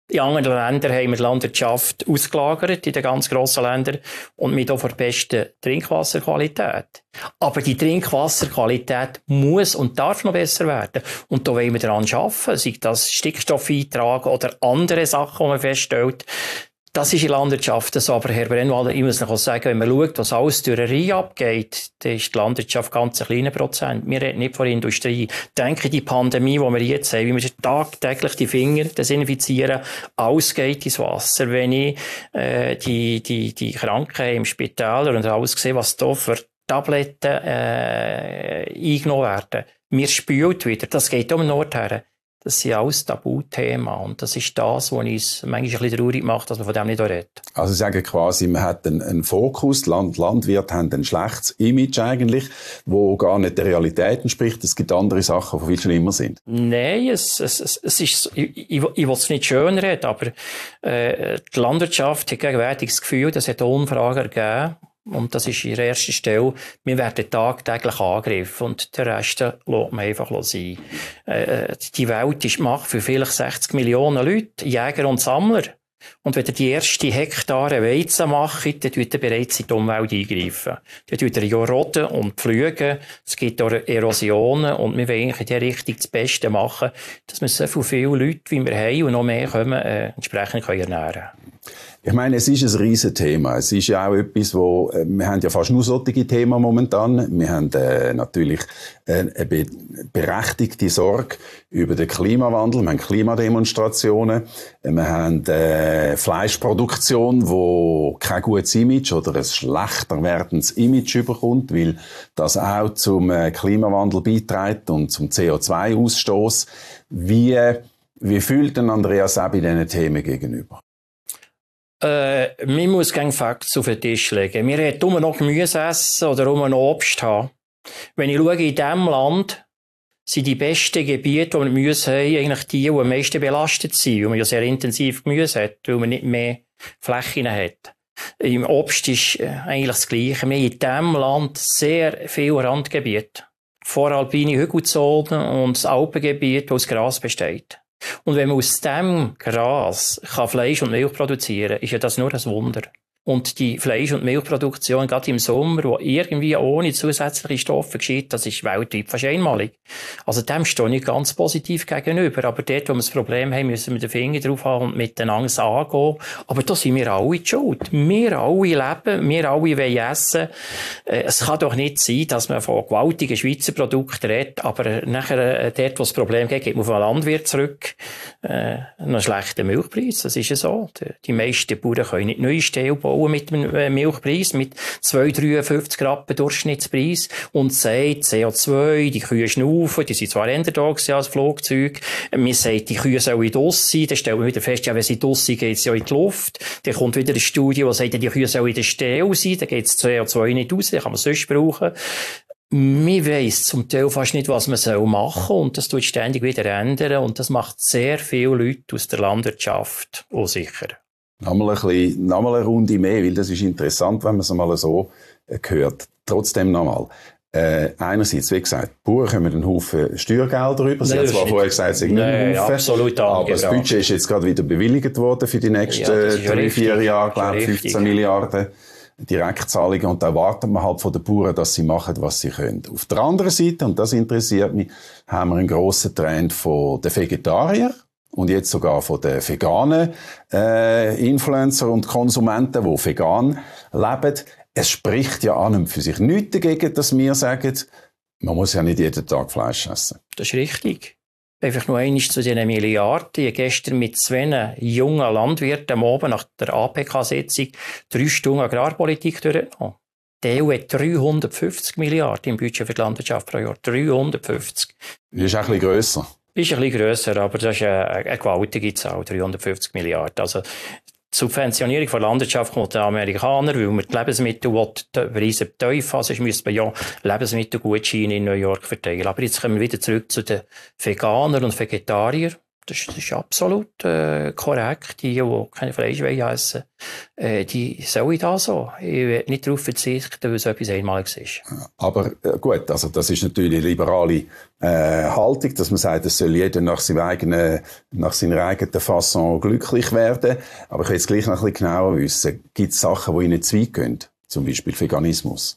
In anderen Ländern haben wir die Landwirtschaft ausgelagert, in den ganz grossen Ländern, und mit auch der besten Trinkwasserqualität. Aber die Trinkwasserqualität muss und darf noch besser werden. Und da wollen wir daran arbeiten, sei das Stickstoffeintrag oder andere Sachen, die man feststellt. Das ist in der Landwirtschaft so, aber Herr Brennwalder, ich muss noch sagen, wenn man schaut, was alles durch eine Reihe abgeht, dann ist die Landwirtschaft ganz ein kleiner Prozent. Wir reden nicht von der Industrie. Denke die Pandemie, die wir jetzt haben, wie wir tagtäglich die Finger desinfizieren, alles geht ins Wasser. Wenn ich äh, die, die, die Kranken im Spital und alles sehe, was da für Tabletten äh, eingenommen werden, mir spült wieder, das geht um den Nord her. Das sind alles Tabuthema. Und das ist das, was uns manchmal ein bisschen traurig macht, dass man von dem nicht redet. Also Sie sagen quasi, man hat einen, einen Fokus, Land, Landwirte haben ein schlechtes Image eigentlich, wo gar nicht der Realität entspricht. Es gibt andere Sachen, die viel schlimmer sind. Nein, es, es, es, es ist, ich, ich, ich will es nicht schön reden, aber äh, die Landwirtschaft hat gegenwärtig das Gefühl, das hat Umfragen gegeben. Und das ist ihre erste Stelle. Wir werden tagtäglich angegriffen und den Rest lässt man einfach sein. Äh, die Welt ist gemacht für vielleicht sechzig Millionen Leute, Jäger und Sammler. Und wenn ihr die erste Hektare Weizen macht, dann tut ihr bereits in die Umwelt eingreifen. Dann tut ihr ja roden und pflügen. Es gibt auch Erosionen und wir wollen eigentlich in der Richtung das Beste machen, dass wir so viele Leute, wie wir haben und noch mehr kommen, äh, entsprechend können ernähren können. Ich meine, es ist ein riesen Thema. Es ist ja auch etwas, wo, äh, wir haben ja fast nur solche Themen momentan. Wir haben äh, natürlich äh, eine be- berechtigte Sorge über den Klimawandel. Wir haben Klimademonstrationen. Wir haben äh, Fleischproduktion, wo kein gutes Image oder ein schlechter werdendes Image überkommt, weil das auch zum äh, Klimawandel beiträgt und zum C O zwei Ausstoß. Wie, wie fühlt denn Andreas auch bei diesen Themen gegenüber? Äh, man muss keine Facts auf den Tisch legen. Wir hätten immer noch Gemüse essen oder immer noch Obst haben. Wenn ich schaue, in diesem Land sind die besten Gebiete, die wir Gemüse haben, eigentlich die, die am meisten belastet sind, weil man ja sehr intensiv Gemüse hat, weil man nicht mehr Flächen hat. Im Obst ist eigentlich das Gleiche. Wir haben in diesem Land sehr viele Randgebiete. Voralpine Hügelzonen und das Alpengebiet, wo das Gras besteht. Und wenn man aus dem Gras kann Fleisch und Milch produzieren kann, ist ja das nur ein Wunder. Und die Fleisch- und Milchproduktion, gerade im Sommer, wo irgendwie ohne zusätzliche Stoffe geschieht, das ist weltweit fast einmalig. Also dem stehe ich ganz positiv gegenüber. Aber dort, wo wir das Problem haben, müssen wir den Finger drauf haben und miteinander angehen. Aber da sind wir alle die Schuld. Wir alle leben, wir alle wollen essen. Es kann doch nicht sein, dass man von gewaltigen Schweizer Produkten redet, aber nachher, dort, wo es das Problem gibt, geht man auf den Landwirt zurück. Äh, einen schlechten Milchpreis, das ist ja so. Die meisten Bauern können nicht neue Ställe bauen mit dem Milchpreis, mit zwei Komma dreiundfünfzig Rappen Durchschnittspreis und sagt C O zwei, die Kühe schnaufen, die sind zwar eher da gewesen als Flugzeug, man sagt, die Kühe sollen draus sein, dann stellen wir wieder fest, ja, wenn sie draus sind, geht es ja in die Luft, dann kommt wieder eine Studie, die sagt, die Kühe sollen in den Stall sein, dann geht das C O zwei nicht raus, dann kann man es sonst brauchen. Man weiss zum Teil fast nicht, was man machen soll und das tut ständig wieder ändern und das macht sehr viele Leute aus der Landwirtschaft unsicher. Nochmal ein bisschen, nochmal eine Runde mehr, weil das ist interessant, wenn man es mal so äh, hört. Trotzdem nochmal. Äh, einerseits, wie gesagt, die Bauern kommen einen Haufen Steuergelder rüber. Sie haben zwar vorher gesagt, es ist nicht ein Haufen. Absolut, aber das Budget ist jetzt gerade wieder bewilligt worden für die nächsten ja, drei, vier Jahre, glaube ich, fünfzehn Milliarden Direktzahlungen. Und da erwartet man halt von den Bauern, dass sie machen, was sie können. Auf der anderen Seite, und das interessiert mich, haben wir einen grossen Trend von den Vegetariern. Und jetzt sogar von den veganen äh, Influencer und Konsumenten, die vegan leben. Es spricht ja an und für sich nichts dagegen, dass wir sagen, man muss ja nicht jeden Tag Fleisch essen. Das ist richtig. Einfach nur einmal zu diesen Milliarden. Ich habe gestern mit zwei jungen Landwirten am Abend nach der A P K-Sitzung drei Stunden Agrarpolitik durchgenommen. Die E U hat dreihundertfünfzig Milliarden im Budget für die Landwirtschaft pro Jahr. dreihundertfünfzig. Das ist auch ein bisschen grösser. Ist ein bisschen grösser, aber das ist eine, eine gewaltige Zahl, dreihundertfünfzig Milliarden. Also, die Subventionierung der Landwirtschaft kommt den Amerikanern, weil man die Lebensmittel die Preise tief haben, sonst müsste man ja Lebensmittelgutscheine in New York verteilen. Aber jetzt kommen wir wieder zurück zu den Veganern und Vegetariern. das, das ist absolut äh, korrekt. Die, die kein Fleisch essen wollen, äh, die sollen da so. Ich will nicht darauf verzichten, weil es etwas Einmaliges ist. Aber äh, gut, also das ist natürlich eine liberale äh, Haltung, dass man sagt, es soll jeder nach, seinem eigenen, nach seiner eigenen Fasson glücklich werden. Aber ich will jetzt gleich noch ein bisschen genauer wissen. Gibt es Sachen, die Ihnen zu weit gehen? Zum Beispiel Veganismus?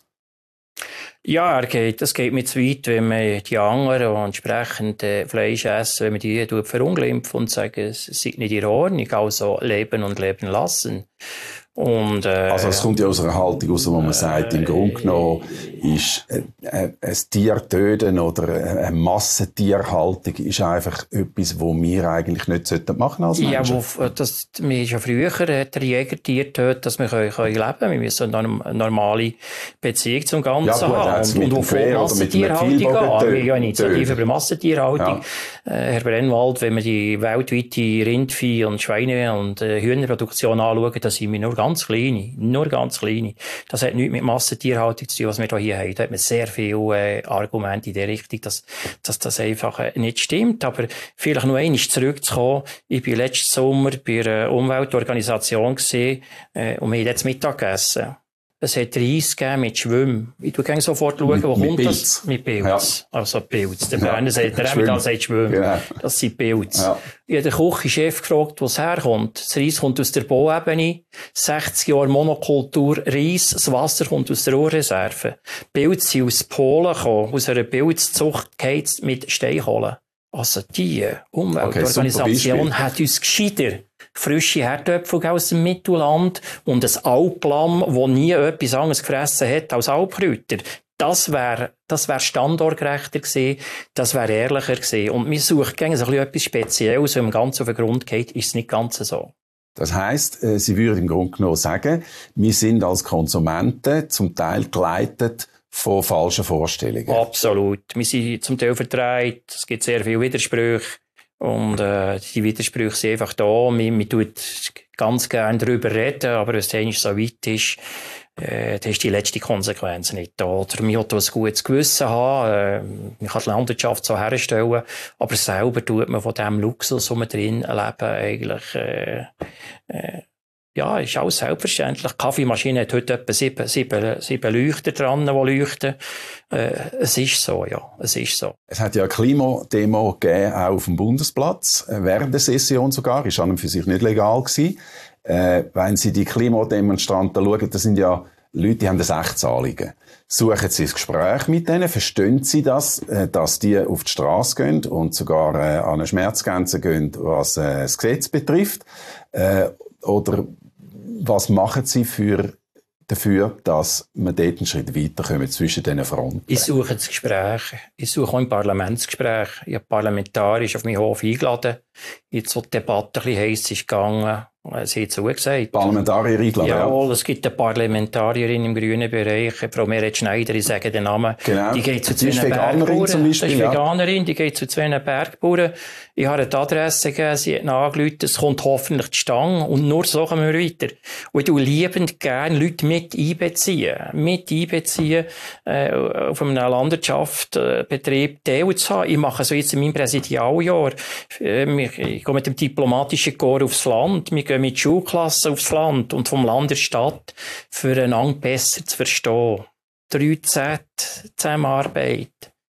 Ja, er geht, das geht mir zu weit, wenn man die anderen, die entsprechend äh, Fleisch essen, wenn man die verunglimpft und sagt, es sei nicht in Ordnung, also leben und leben lassen. Und, äh, also es kommt ja aus einer Haltung raus, wo man äh, sagt, im Grunde genommen ist äh, äh, ein Tier töten oder eine Massentierhaltung ist einfach etwas, was wir eigentlich nicht machen als Menschen. Ja, wo, das, wir ja früher hat der Jäger Tier getötet, dass wir können, können leben können. Wir müssen eine normale Beziehung zum Ganzen ja, gut, haben. Und, und auf Massentierhaltung gehen. Wir haben ja eine Initiative über Massentierhaltung. Ja. Äh, Herr Brennwald, wenn wir die weltweite Rindvieh- und Schweine- und äh, Hühnerproduktion anschauen, da sind wir nur ganz kleine, nur ganz kleine. Das hat nichts mit Massentierhaltung zu tun, was wir hier haben. Da hat man sehr viele äh, Argumente in der Richtung, dass, dass das einfach äh, nicht stimmt. Aber vielleicht noch einmal zurückzukommen. Ich war letzten Sommer bei einer Umweltorganisation gewesen, äh, und wir haben jetzt Mittag gegessen. Es hat Reis gegeben mit Schwimmen. Ich schaue sofort, schauen, mit, wo mit kommt Pilz. Das? Mit Pilz. Ja. Also Pilz. Der ja. Berner sagt, der Emmental sagt Schwimmen. Genau. Das sind Pilz. Ja. Ich habe den Küchenchef gefragt, wo es herkommt. Das Reis kommt aus der Bauebene. sechzig Jahre Monokultur Reis. Das Wasser kommt aus der Urreserve. Pilze sind aus Polen gekommen, aus einer Pilzzucht geheizt mit Steinkohle. Also die Umweltorganisation okay, hat uns gescheiter frische Herdöpfel aus dem Mittelland und ein Alplamm, das nie etwas anderes gefressen hat als Alpkräuter. Das wäre das wär standortgerechter gewesen, das wäre ehrlicher gewesen. Und wir suchen gerne so etwas Spezielles, wenn man ganz auf den Grund geht, ist es nicht ganz so. Das heisst, Sie würden im Grunde genommen sagen, wir sind als Konsumenten zum Teil geleitet von falschen Vorstellungen. Absolut. Wir sind zum Teil verdreht, es gibt sehr viele Widersprüche. Und äh, die Widersprüche sind einfach da. Man, man tut ganz gerne darüber reden, aber wenn es technisch so weit ist, äh, dann ist die letzte Konsequenz nicht da. Oder man hat ein gutes Gewissen haben, äh, man kann die Landwirtschaft so herstellen, aber selber tut man von dem Luxus, wo man drin leben, eigentlich äh, äh, ja, ist alles selbstverständlich. Die Kaffeemaschine hat heute etwa sieben, sieben, sieben Leuchter dran, die leuchten. Äh, es ist so, ja. Es ist so. Es hat ja eine Klimademo gegeben, auch auf dem Bundesplatz, während der Session sogar. Ist an und für sich nicht legal gewesen. Äh, wenn Sie die Klimademonstranten schauen, das sind ja Leute, die haben ein echtes Anliegen. Suchen Sie das Gespräch mit denen? Verstehen Sie das, äh, dass die auf die Straße gehen und sogar äh, an eine Schmerzgrenze gehen, was äh, das Gesetz betrifft? Äh, oder was machen Sie für, dafür, dass wir dort einen Schritt weiterkommen zwischen diesen Fronten? Ich suche das Gespräch. Ich suche auch ein Parlamentsgespräch. Ich habe parlamentarisch auf meinen Hof eingeladen. Jetzt, so die Debatte ein bisschen heiss ist gegangen, sie hat zugesagt. Parlamentarier eingeladen, ja. Jawohl, es gibt eine Parlamentarierin im grünen Bereich, Frau Meret Schneider, ich sage den Namen. Genau. Die geht zu zwei Bergbauern. Zum Beispiel, das ist ja. Veganerin, die geht zu zwei Bergbauern. Ich habe eine Adresse gegeben, sie hat angerufen, es kommt hoffentlich die Stange und nur so kommen wir weiter. Und ich tue liebend gerne Leute mit einbeziehen. Mit einbeziehen, äh, auf einem Landwirtschaftsbetrieb teilzuhaben. Ich mache so jetzt in meinem Präsidialjahr. Ich gehe mit dem diplomatischen Korps aufs Land. Wir gehen mit Schulklassen aufs Land und vom Land in die Stadt, füreinander besser zu verstehen. drei Z, Zusammenarbeit,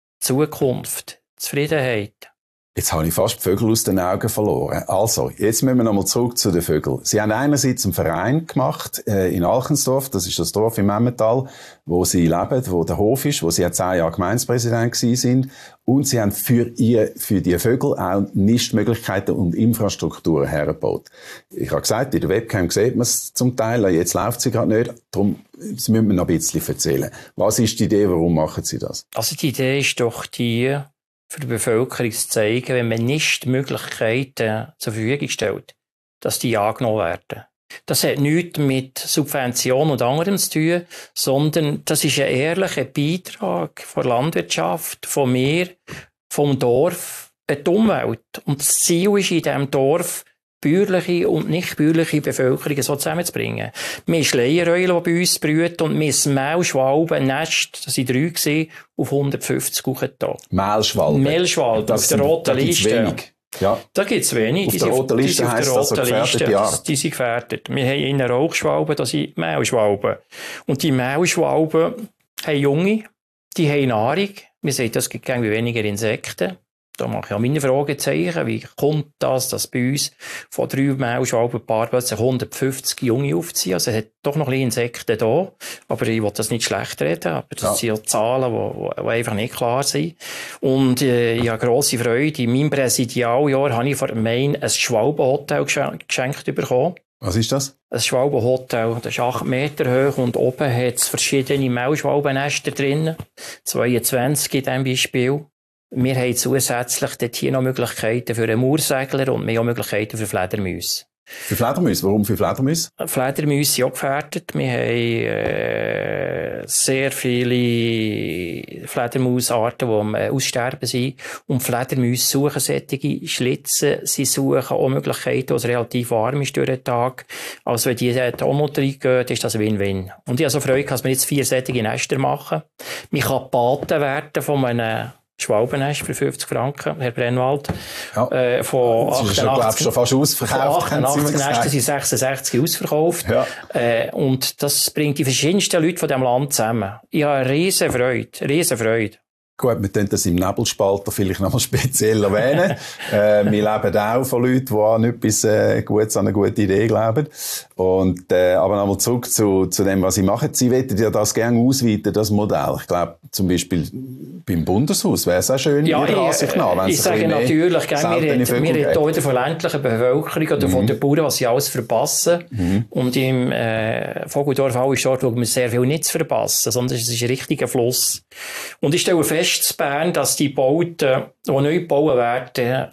Zukunft, Zufriedenheit. Jetzt habe ich fast die Vögel aus den Augen verloren. Also, jetzt müssen wir nochmal zurück zu den Vögeln. Sie haben einerseits einen Verein gemacht äh, in Alchensdorf, das ist das Dorf im Emmental, wo Sie leben, wo der Hof ist, wo Sie ja zehn Jahre Gemeindepräsident gewesen sind. Und Sie haben für, ihr, für die Vögel auch Nistmöglichkeiten und Infrastrukturen hergebaut. Ich habe gesagt, in der Webcam sieht man es zum Teil, jetzt läuft sie gerade nicht, darum müssen wir noch ein bisschen erzählen. Was ist die Idee, warum machen Sie das? Also die Idee ist doch die, für die Bevölkerung zu zeigen, wenn man nicht Möglichkeiten zur Verfügung stellt, dass die angenommen werden. Das hat nichts mit Subventionen und anderem zu tun, sondern das ist ein ehrlicher Beitrag von der Landwirtschaft, von mir, vom Dorf, an die Umwelt. Und das Ziel ist in diesem Dorf, bäuerliche und nicht bäuerliche Bevölkerung so zusammenzubringen. Wir haben Schleiereulen, die bei uns brüten, und wir haben Mehlschwalben, Nest, das waren drei, auf hundertfünfzig Kuchen da. Mehlschwalben? Mehlschwalben, auf der roten Liste. Ja. Da gibt es wenig. Auf die der roten Liste die heisst das so gefährdete Art. Die sind gefährdet. Wir haben in einer Rauchschwalbe, das sind Mehlschwalben. Und die Mehlschwalben haben Junge, die haben Nahrung. Wir sehen, es gibt irgendwie weniger Insekten. Da mache ich auch meine Fragezeichen. Wie kommt das, dass bei uns von drei Mehlschwalbenpaaren plötzlich hundertfünfzig Junge aufziehen? Also es hat doch noch ein bisschen Insekten da. Aber ich will das nicht schlecht reden. Aber das ja. sind ja Zahlen, die, die einfach nicht klar sind. Und äh, ich habe grosse Freude. In meinem Präsidialjahr habe ich von Main ein Schwalbenhotel geschenkt bekommen. Was ist das? Ein Schwalbenhotel. Das ist acht Meter hoch und oben hat es verschiedene Mehlschwalbennester drin. zweiundzwanzig in diesem Beispiel. Wir haben zusätzlich dort hier noch Möglichkeiten für einen Mauersegler und wir haben auch Möglichkeiten für Fledermäuse. Für Fledermäuse? Warum für Fledermäuse? Fledermäuse sind auch gefährdet. Wir haben äh, sehr viele Fledermausarten, die am Aussterben sind. Und Fledermäuse suchen solche Schlitze. Sie suchen auch Möglichkeiten, wo es relativ warm ist durch den Tag. Also wenn die dort auch noch reingehen, ist das Win-Win. Und ich habe so Freude, dass wir jetzt vier solche Nester machen. Man kann Paten werden von einem Schwalbennest für fünfzig Franken, Herr Brennwald. Ja. Äh, von das ist achtundachtzig, schon fast ausverkauft. Von achtundachtzig Nesten sind sechsundsechzig ausverkauft. Ja. Äh, und das bringt die verschiedensten Leute von diesem Land zusammen. Ich habe eine riesen Freude, riesen Freude. Gut, wir können das im Nebelspalter vielleicht noch mal speziell erwähnen. äh, wir leben auch von Leuten, die an etwas äh, Gutes, an eine gute Idee glauben. Und, äh, aber nochmal zurück zu, zu dem, was Sie machen. Sie wollen ja das gerne ausweiten, das Modell. Ich glaube, zum Beispiel beim Bundeshaus wäre es auch schön, ja, Ihrer Ansicht nach. Ich sage natürlich, gell, wir reden hier von der ländlichen Bevölkerung oder mhm. von den Bauern, was sie alles verpassen. Mhm. Und im äh, Vogeldorf ist dort, wo wir sehr viel nicht zu verpassen, sondern es ist ein richtiger Fluss. Und ich stelle fest, zu Bern, dass die Bauten, die neu gebaut werden,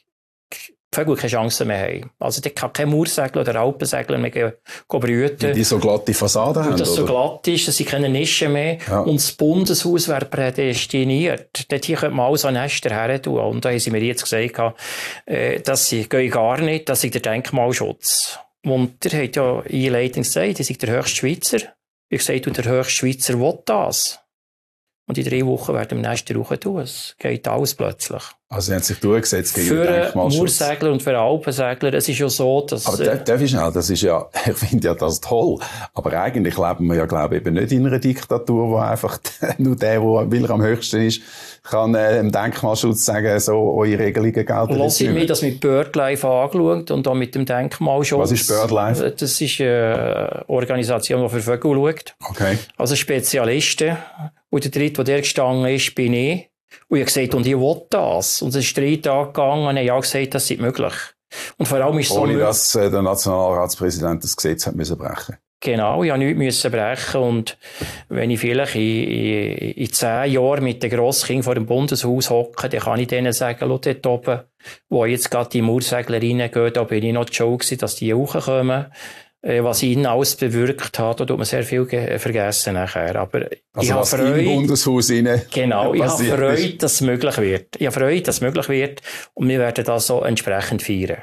Vögel keine Chance mehr haben. Also, die kann kein Mauersegler oder Alpensegler mehr brüten. Die so glatte Fassaden haben, weil das oder? so glatt ist, dass sie keine Nischen mehr. Ja. Und das Bundeshaus wäre prädestiniert. Dort hier könnte man alles an Nester her tun. Und da haben sie mir jetzt gesagt, äh, dass sie gehen gar nicht, dass sie der Denkmalschutz. Und der hat ja einleitend gesagt, er sei der höchste Schweizer. Ich sage, der höchste Schweizer will das. Und in drei Wochen werden wir Nester rauf tun. Es geht alles plötzlich. Also, sie haben sich durchgesetzt gegen den Denkmalschutz. Für Mauersegler und für Alpensegler, es ist ja so, dass... Aber darf, darf ich schnell, das ist ja, ich finde ja das toll. Aber eigentlich leben wir ja, glaube ich, eben nicht in einer Diktatur, wo einfach nur der, der, weil er am höchsten ist, kann äh, im Denkmalschutz sagen, so, eure Regelungen gelten. Lass ich mir das mit BirdLife angeschaut und auch mit dem Denkmalschutz. Was ist BirdLife? Das ist eine Organisation, die für Vögel schaut. Okay. Also Spezialisten. Und der dritte, der gestanden ist, bin ich. Und ich habe gesagt, und ich will das. Und es ist drei Tage gegangen und ich habe gesagt, das ist möglich. Und vor allem ist es so Ohne dass äh, der Nationalratspräsident das Gesetz hat müssen brechen. Genau, ich musste nichts brechen. Und wenn ich vielleicht in, in, in zehn Jahren mit den Grosskindern vor dem Bundeshaus hocke, dann kann ich denen sagen, schau dort oben, wo jetzt gerade die Mauersegler reingehen, da bin ich noch schon gewesen, dass die hochkommen. Was ihnen alles bewirkt hat, da tut man sehr viel vergessen nachher. Aber also ich habe Freude, im Bundeshaus rein genau, ich habe Freude, dass es möglich wird. Ich habe Freude, dass es möglich wird. Und wir werden das so entsprechend feiern.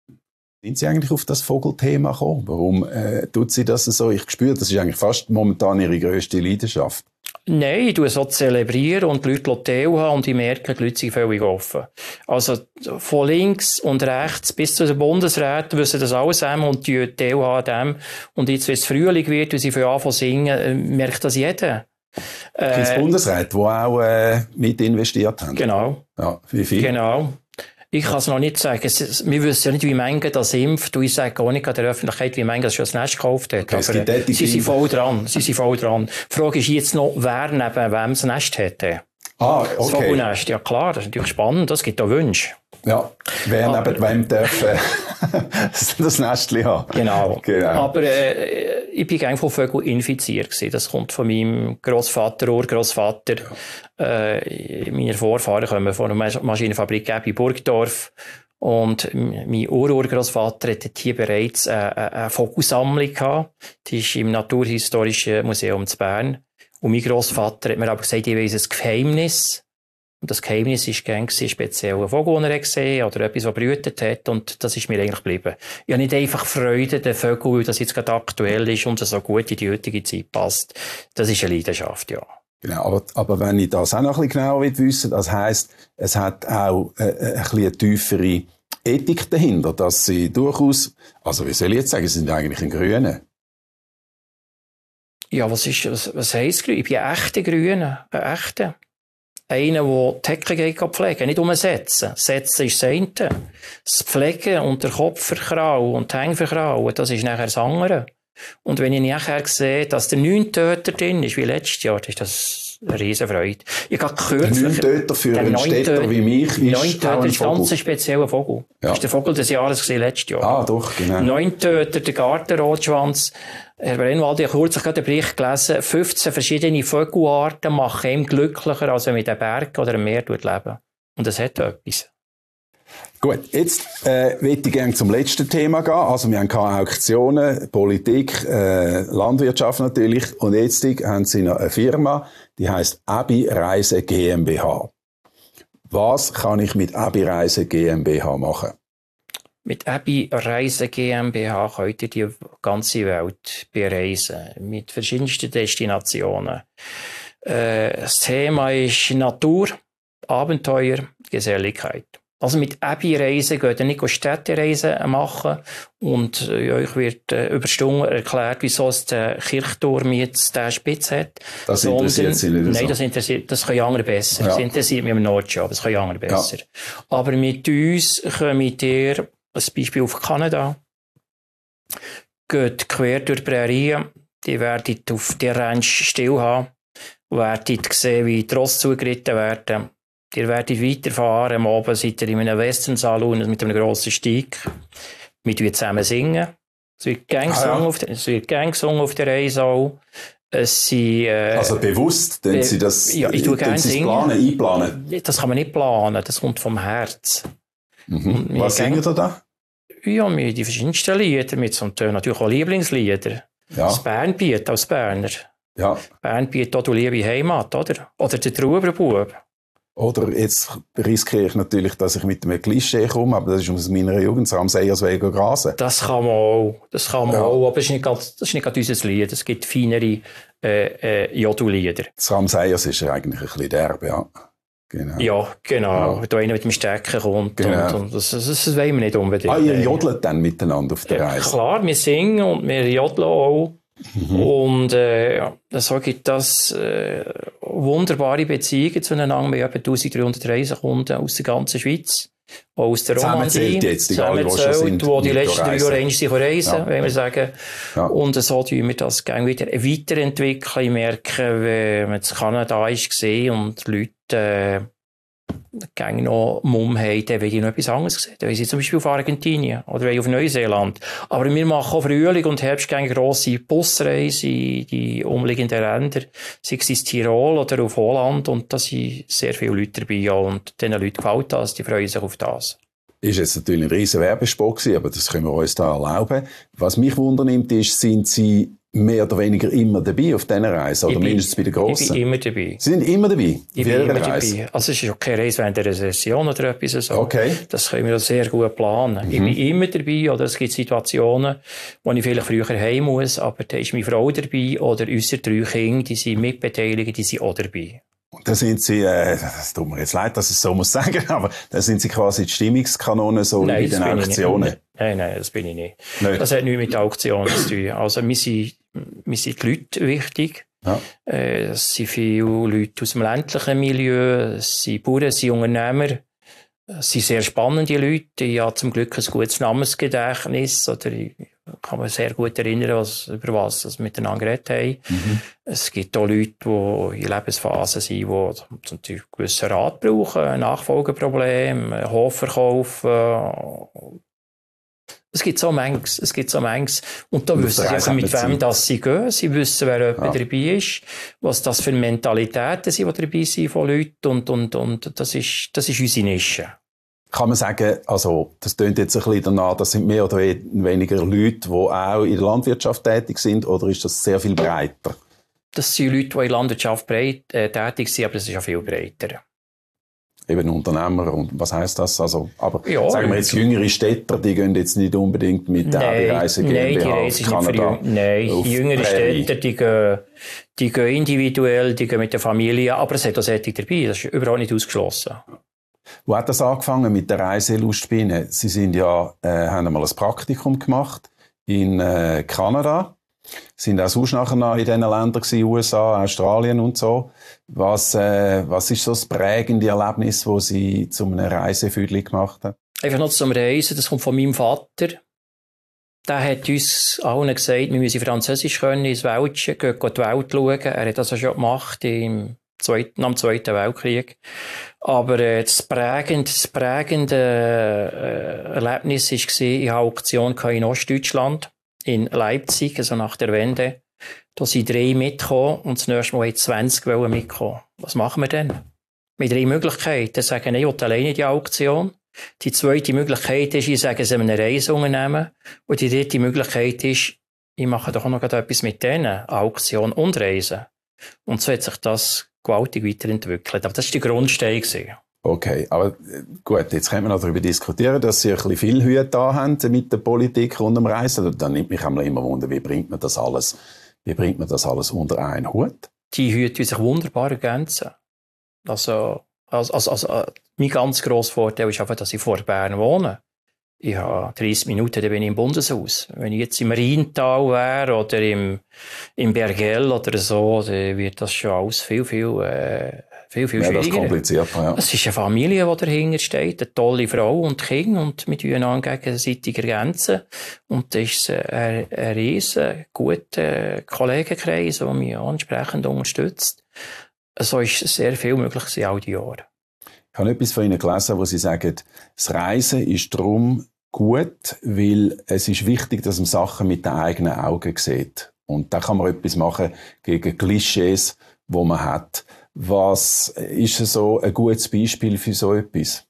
Sind Sie eigentlich auf das Vogelthema gekommen? Warum äh, tut Sie das so? Ich spüre, das ist eigentlich fast momentan Ihre grösste Leidenschaft. Nein, ich tue es so zelebrieren und die Leute teilhaben und ich merke, die Leute sind völlig offen. Also von links und rechts bis zu den Bundesräten wissen das alles haben und die teilhaben an dem. Und jetzt, wenn es Frühling wird, wenn sie von Anfang singen, merkt das jeder. Äh, Gibt es Bundesräte, die auch äh, mit investiert haben? Genau. Ja, wie viel? Genau. Ich kann es noch nicht sagen. Es, wir wissen ja nicht, wie Menge das impft. Und ich sage auch nicht an der Öffentlichkeit, wie Menge das schon das Nest gekauft hat. Okay, aber sie sind voll dran. Sie sind voll dran. Die Frage ist jetzt noch, wer neben wem das Nest hätte. Ah, okay. Das Vogelnest, ja klar, das ist natürlich spannend. Das gibt auch Wünsche. Ja, wer aber, neben wem darf äh, das Nestchen haben. Genau. genau. Aber äh, ich bin eigentlich von Vögeln infiziert gewesen. Das kommt von meinem Grossvater, Urgroßvater. Ja. Äh, meine Vorfahren kommen von einer Maschinenfabrik in Burgdorf. Und mein Ururgroßvater hatte hier bereits eine, eine Vogelsammlung gehabt. Die ist im Naturhistorischen Museum zu Bern. Und mein Grossvater hat mir aber gesagt, ich weiss ein Geheimnis. Und das Geheimnis war gerne ein spezieller Vogel, den er gesehen hat, oder etwas, das brütet hat. Und das ist mir eigentlich geblieben. Ich habe nicht einfach Freude, den Vögel, weil das jetzt gerade aktuell ist und so gut in die heutige Zeit passt. Das ist eine Leidenschaft, ja. Genau, aber, aber wenn ich das auch noch ein bisschen genauer wissen will, das heisst, es hat auch äh, ein bisschen eine tiefere Ethik dahinter, dass sie durchaus, also wie soll ich jetzt sagen, sie sind eigentlich ein Grüne. Ja, was ist, was, was heisst Grün? Ich bin ein echter Grüne, ein echter. Einer, der die Hecke geht pflegen, nicht umsetzen. Setzen ist das eine. Das Pflegen und der Kopf verkrauen und die Hänge verkrauen, das ist nachher das andere. Und wenn ich nachher sehe, dass der neun Töter drin ist, wie letztes Jahr, dann ist das eine Riesenfreude. Ich habe kürzlich... Neun Töter für einen Städter wie mich ist neun Töter auch ein ist Vogel. Ganz ein spezieller Vogel. Ja. Das ist der Vogel des Jahres letztes Jahr. Ah, doch, genau. Neun Töter, der Gartenrotschwanz. Herr Brennwald, ich habe kürzlich gerade einen Bericht gelesen, fünfzehn verschiedene Vogelarten machen ihn glücklicher, als wenn man in den Bergen oder im Meer leben. Und das hat etwas. Gut, jetzt äh, möchte ich gerne zum letzten Thema gehen. Also wir haben Auktionen, Politik, äh, Landwirtschaft natürlich. Und jetzt haben Sie noch eine Firma, die heisst Abi Reise GmbH. Was kann ich mit Abi Reise GmbH machen? Mit Abi Reise GmbH könnt ihr die ganze Welt bereisen. Mit verschiedensten Destinationen. Äh, das Thema ist Natur, Abenteuer, Geselligkeit. Also mit Abi-Reisen geht ihr nicht Städtereisen machen und äh, euch wird äh, über Stunden erklärt, wieso es der Kirchturm jetzt den Spitz hat. Das interessiert Sie nicht so? Nein, das interessiert, das können andere besser. Ja. Das interessiert mich im Nordjob, das können andere besser. Ja. Aber mit uns kommt ihr, ein Beispiel auf Kanada, geht quer durch die Prärien, die werdet auf der Ranch still haben, werdet sehen, wie die Rosse zugeritten werden. Ihr werdet weiterfahren, am Abend seid ihr in einem Western-Salon mit einem grossen Steig. Wir zusammen singen. Es wird gern gesungen, ah, ja. auf, der, es wird gern gesungen auf der Reise auch. Es sind, äh, also bewusst, denn Sie das ja, ich tue gerne singen. Planen, einplanen? Das kann man nicht planen, das kommt vom Herz. Mhm. Was singen Sie da? Ja, wir die verschiedensten Lieder, mit so natürlich auch Lieblingslieder. Ja. Das Bernbiet als Berner. Ja. Bernbiet, auch du liebe Heimat, oder? Oder der Trauberbub. Oder jetzt riskiere ich natürlich, dass ich mit einem Klischee komme, aber das ist aus meiner Jugend, das Ramseyers wegen Grasen. Das kann man auch, das kann man ja. auch, aber das ist nicht gerade, das ist nicht gerade unser Lied. Es gibt feinere äh, äh, Jodu-Lieder. Das Ramseyers ist ja eigentlich ein bisschen derbe, ja. Genau. Ja, genau. Ja. Da einer mit dem Stecken kommt. Genau. Und, und das, das, das wollen wir nicht unbedingt. Ah, ihr jodelt dann miteinander auf der ja, Reise? Klar, wir singen und wir jodeln auch. Mhm. Und äh, so gibt das äh, wunderbare Beziehungen zueinander. Wir haben etwa eintausenddreihundert Reisekunden aus der ganzen Schweiz, auch aus der Romandie, jetzt, egal, wo schon sind, die die letzten drei Jahre einmal sind reisen, ja. wenn wir sagen. Ja. Und so tun wir das gerne wieder weiterentwickeln. Ich merke, wenn man in Kanada ist und die Leute äh, gerne noch Mumm haben, dann will ich noch etwas anderes sehen. Dann will ich zum Beispiel auf Argentinien oder auf Neuseeland. Aber wir machen auch Frühling und Herbst gerne grosse Busreisen in die umliegenden Länder, sei es in Tirol oder auf Holland. Und da sind sehr viele Leute dabei. Und diesen Leuten gefällt das, die freuen sich auf das. Ist jetzt natürlich ein riesen Werbespot gewesen, aber das können wir uns da erlauben. Was mich wundernimmt ist, sind Sie mehr oder weniger immer dabei auf diesen Reisen? Oder bin, mindestens bei den Grossen? Ich bin immer dabei. Sie sind immer dabei? Ich bin immer Reise? dabei. Also es ist auch keine Reise während der Session oder etwas so. Okay. Das können wir sehr gut planen. Mhm. Ich bin immer dabei, oder es gibt Situationen, wo ich vielleicht früher heim muss, aber da ist meine Frau dabei oder unsere drei Kinder, die sind mitbeteiligt, die sind auch dabei. Und da sind Sie, äh, das tut mir jetzt leid, dass ich es so muss sagen, aber da sind Sie quasi die Stimmungskanone so nein, in den Auktionen. Nein, nein, das bin ich nicht. nicht. Das hat nichts mit Auktionen zu tun. Also, wir sind, wir sind die Leute wichtig. Ja. Äh, es sind viele Leute aus dem ländlichen Milieu, es sind Bauern, es sind Unternehmer. Es sind sehr spannende Leute. Ich habe zum Glück ein gutes Namensgedächtnis. Oder ich kann mich sehr gut erinnern, was, über was wir miteinander geredet haben. Mhm. Es gibt auch Leute, die in Lebensphasen sind, die natürlich gewissen Rat brauchen, Nachfolgeprobleme, Hofverkauf. Es gibt so manches, es gibt so manches. Und da wissen sie auch, mit wem das sie gehen. Sie wissen, wer jemand ja. dabei ist, was das für Mentalitäten sind, die dabei sind von Leuten. Und, und, und das ist, das ist unsere Nische. Kann man sagen, also, das tönt jetzt ein bisschen danach, das sind mehr oder weniger Leute, die auch in der Landwirtschaft tätig sind, oder ist das sehr viel breiter? Das sind Leute, die in der Landwirtschaft breit, äh, tätig sind, aber das ist ja viel breiter. eben Unternehmer und was heisst das? Also, aber ja, sagen wir jetzt, jüngere Städter, die gehen jetzt nicht unbedingt mit der Reise Nein, die Reise ist nicht für jüng- Nein, jüngere Städter, die gehen, die gehen individuell, die gehen mit der Familie, aber es hat auch solche dabei, das ist überhaupt nicht ausgeschlossen. Wo hat das angefangen mit der Reiselust bei Ihnen? Sie sind ja, äh, haben einmal ein Praktikum gemacht in äh, Kanada. Sind auch sonst nachher noch in diesen Ländern gewesen, U S A, Australien und so. Was, äh, was ist so das prägende Erlebnis, das Sie zu einem Reisefüdli gemacht haben? Einfach noch zum Reisen, das kommt von meinem Vater. Der hat uns allen gesagt, wir müssen Französisch können, ins Wäldchen, gehen die Welt schauen. Er hat das auch schon gemacht im Zweiten, am Zweiten Weltkrieg. Aber äh, das prägende, das prägende äh, Erlebnis war, ich hatte eine Auktion in Ostdeutschland, in Leipzig, also nach der Wende. Da sind drei mitgekommen und das nächste Mal wollten zwanzig mitkommen. Was machen wir denn? Mit drei Möglichkeiten. Sagen, ich will alleine die Auktion. Die zweite Möglichkeit ist, ich sage es einem Reiseunternehmen. Und die dritte Möglichkeit ist, ich mache doch noch etwas mit denen. Auktion und Reisen. Und so hat sich das gewaltig weiterentwickelt. Aber das war die Grundstein. Okay, aber gut, jetzt können wir noch darüber diskutieren, dass Sie ein bisschen viel Hüte da haben mit der Politik und dem Reisen. Dann nimmt mich immer Wunder, wie bringt man das alles, wie bringt man das alles unter einen Hut? Die Hüte sich wunderbar ergänzen. Also, also, also, also mein ganz grosser Vorteil ist einfach, dass ich vor Bern wohne. Ich habe dreissig Minuten, dann bin ich im Bundeshaus. Wenn ich jetzt im Rheintal wäre oder im, im Bergell oder so, dann wird das schon alles viel, viel, äh, viel, viel ja, schwieriger. Das ist komplizierter, ja. Es ist eine Familie, die dahinter steht, eine tolle Frau und Kinder und mit ihnen gegenseitig ergänzen. Und das ist ein, ein riesen guter Kollegenkreis, der mich entsprechend unterstützt. So ist sehr viel möglich in all die Jahre. Ich habe etwas von Ihnen gelesen, wo Sie sagen, das Reisen ist darum gut, weil es ist wichtig, dass man Sachen mit den eigenen Augen sieht. Und da kann man etwas machen gegen Klischees, die man hat. Was ist so ein gutes Beispiel für so etwas?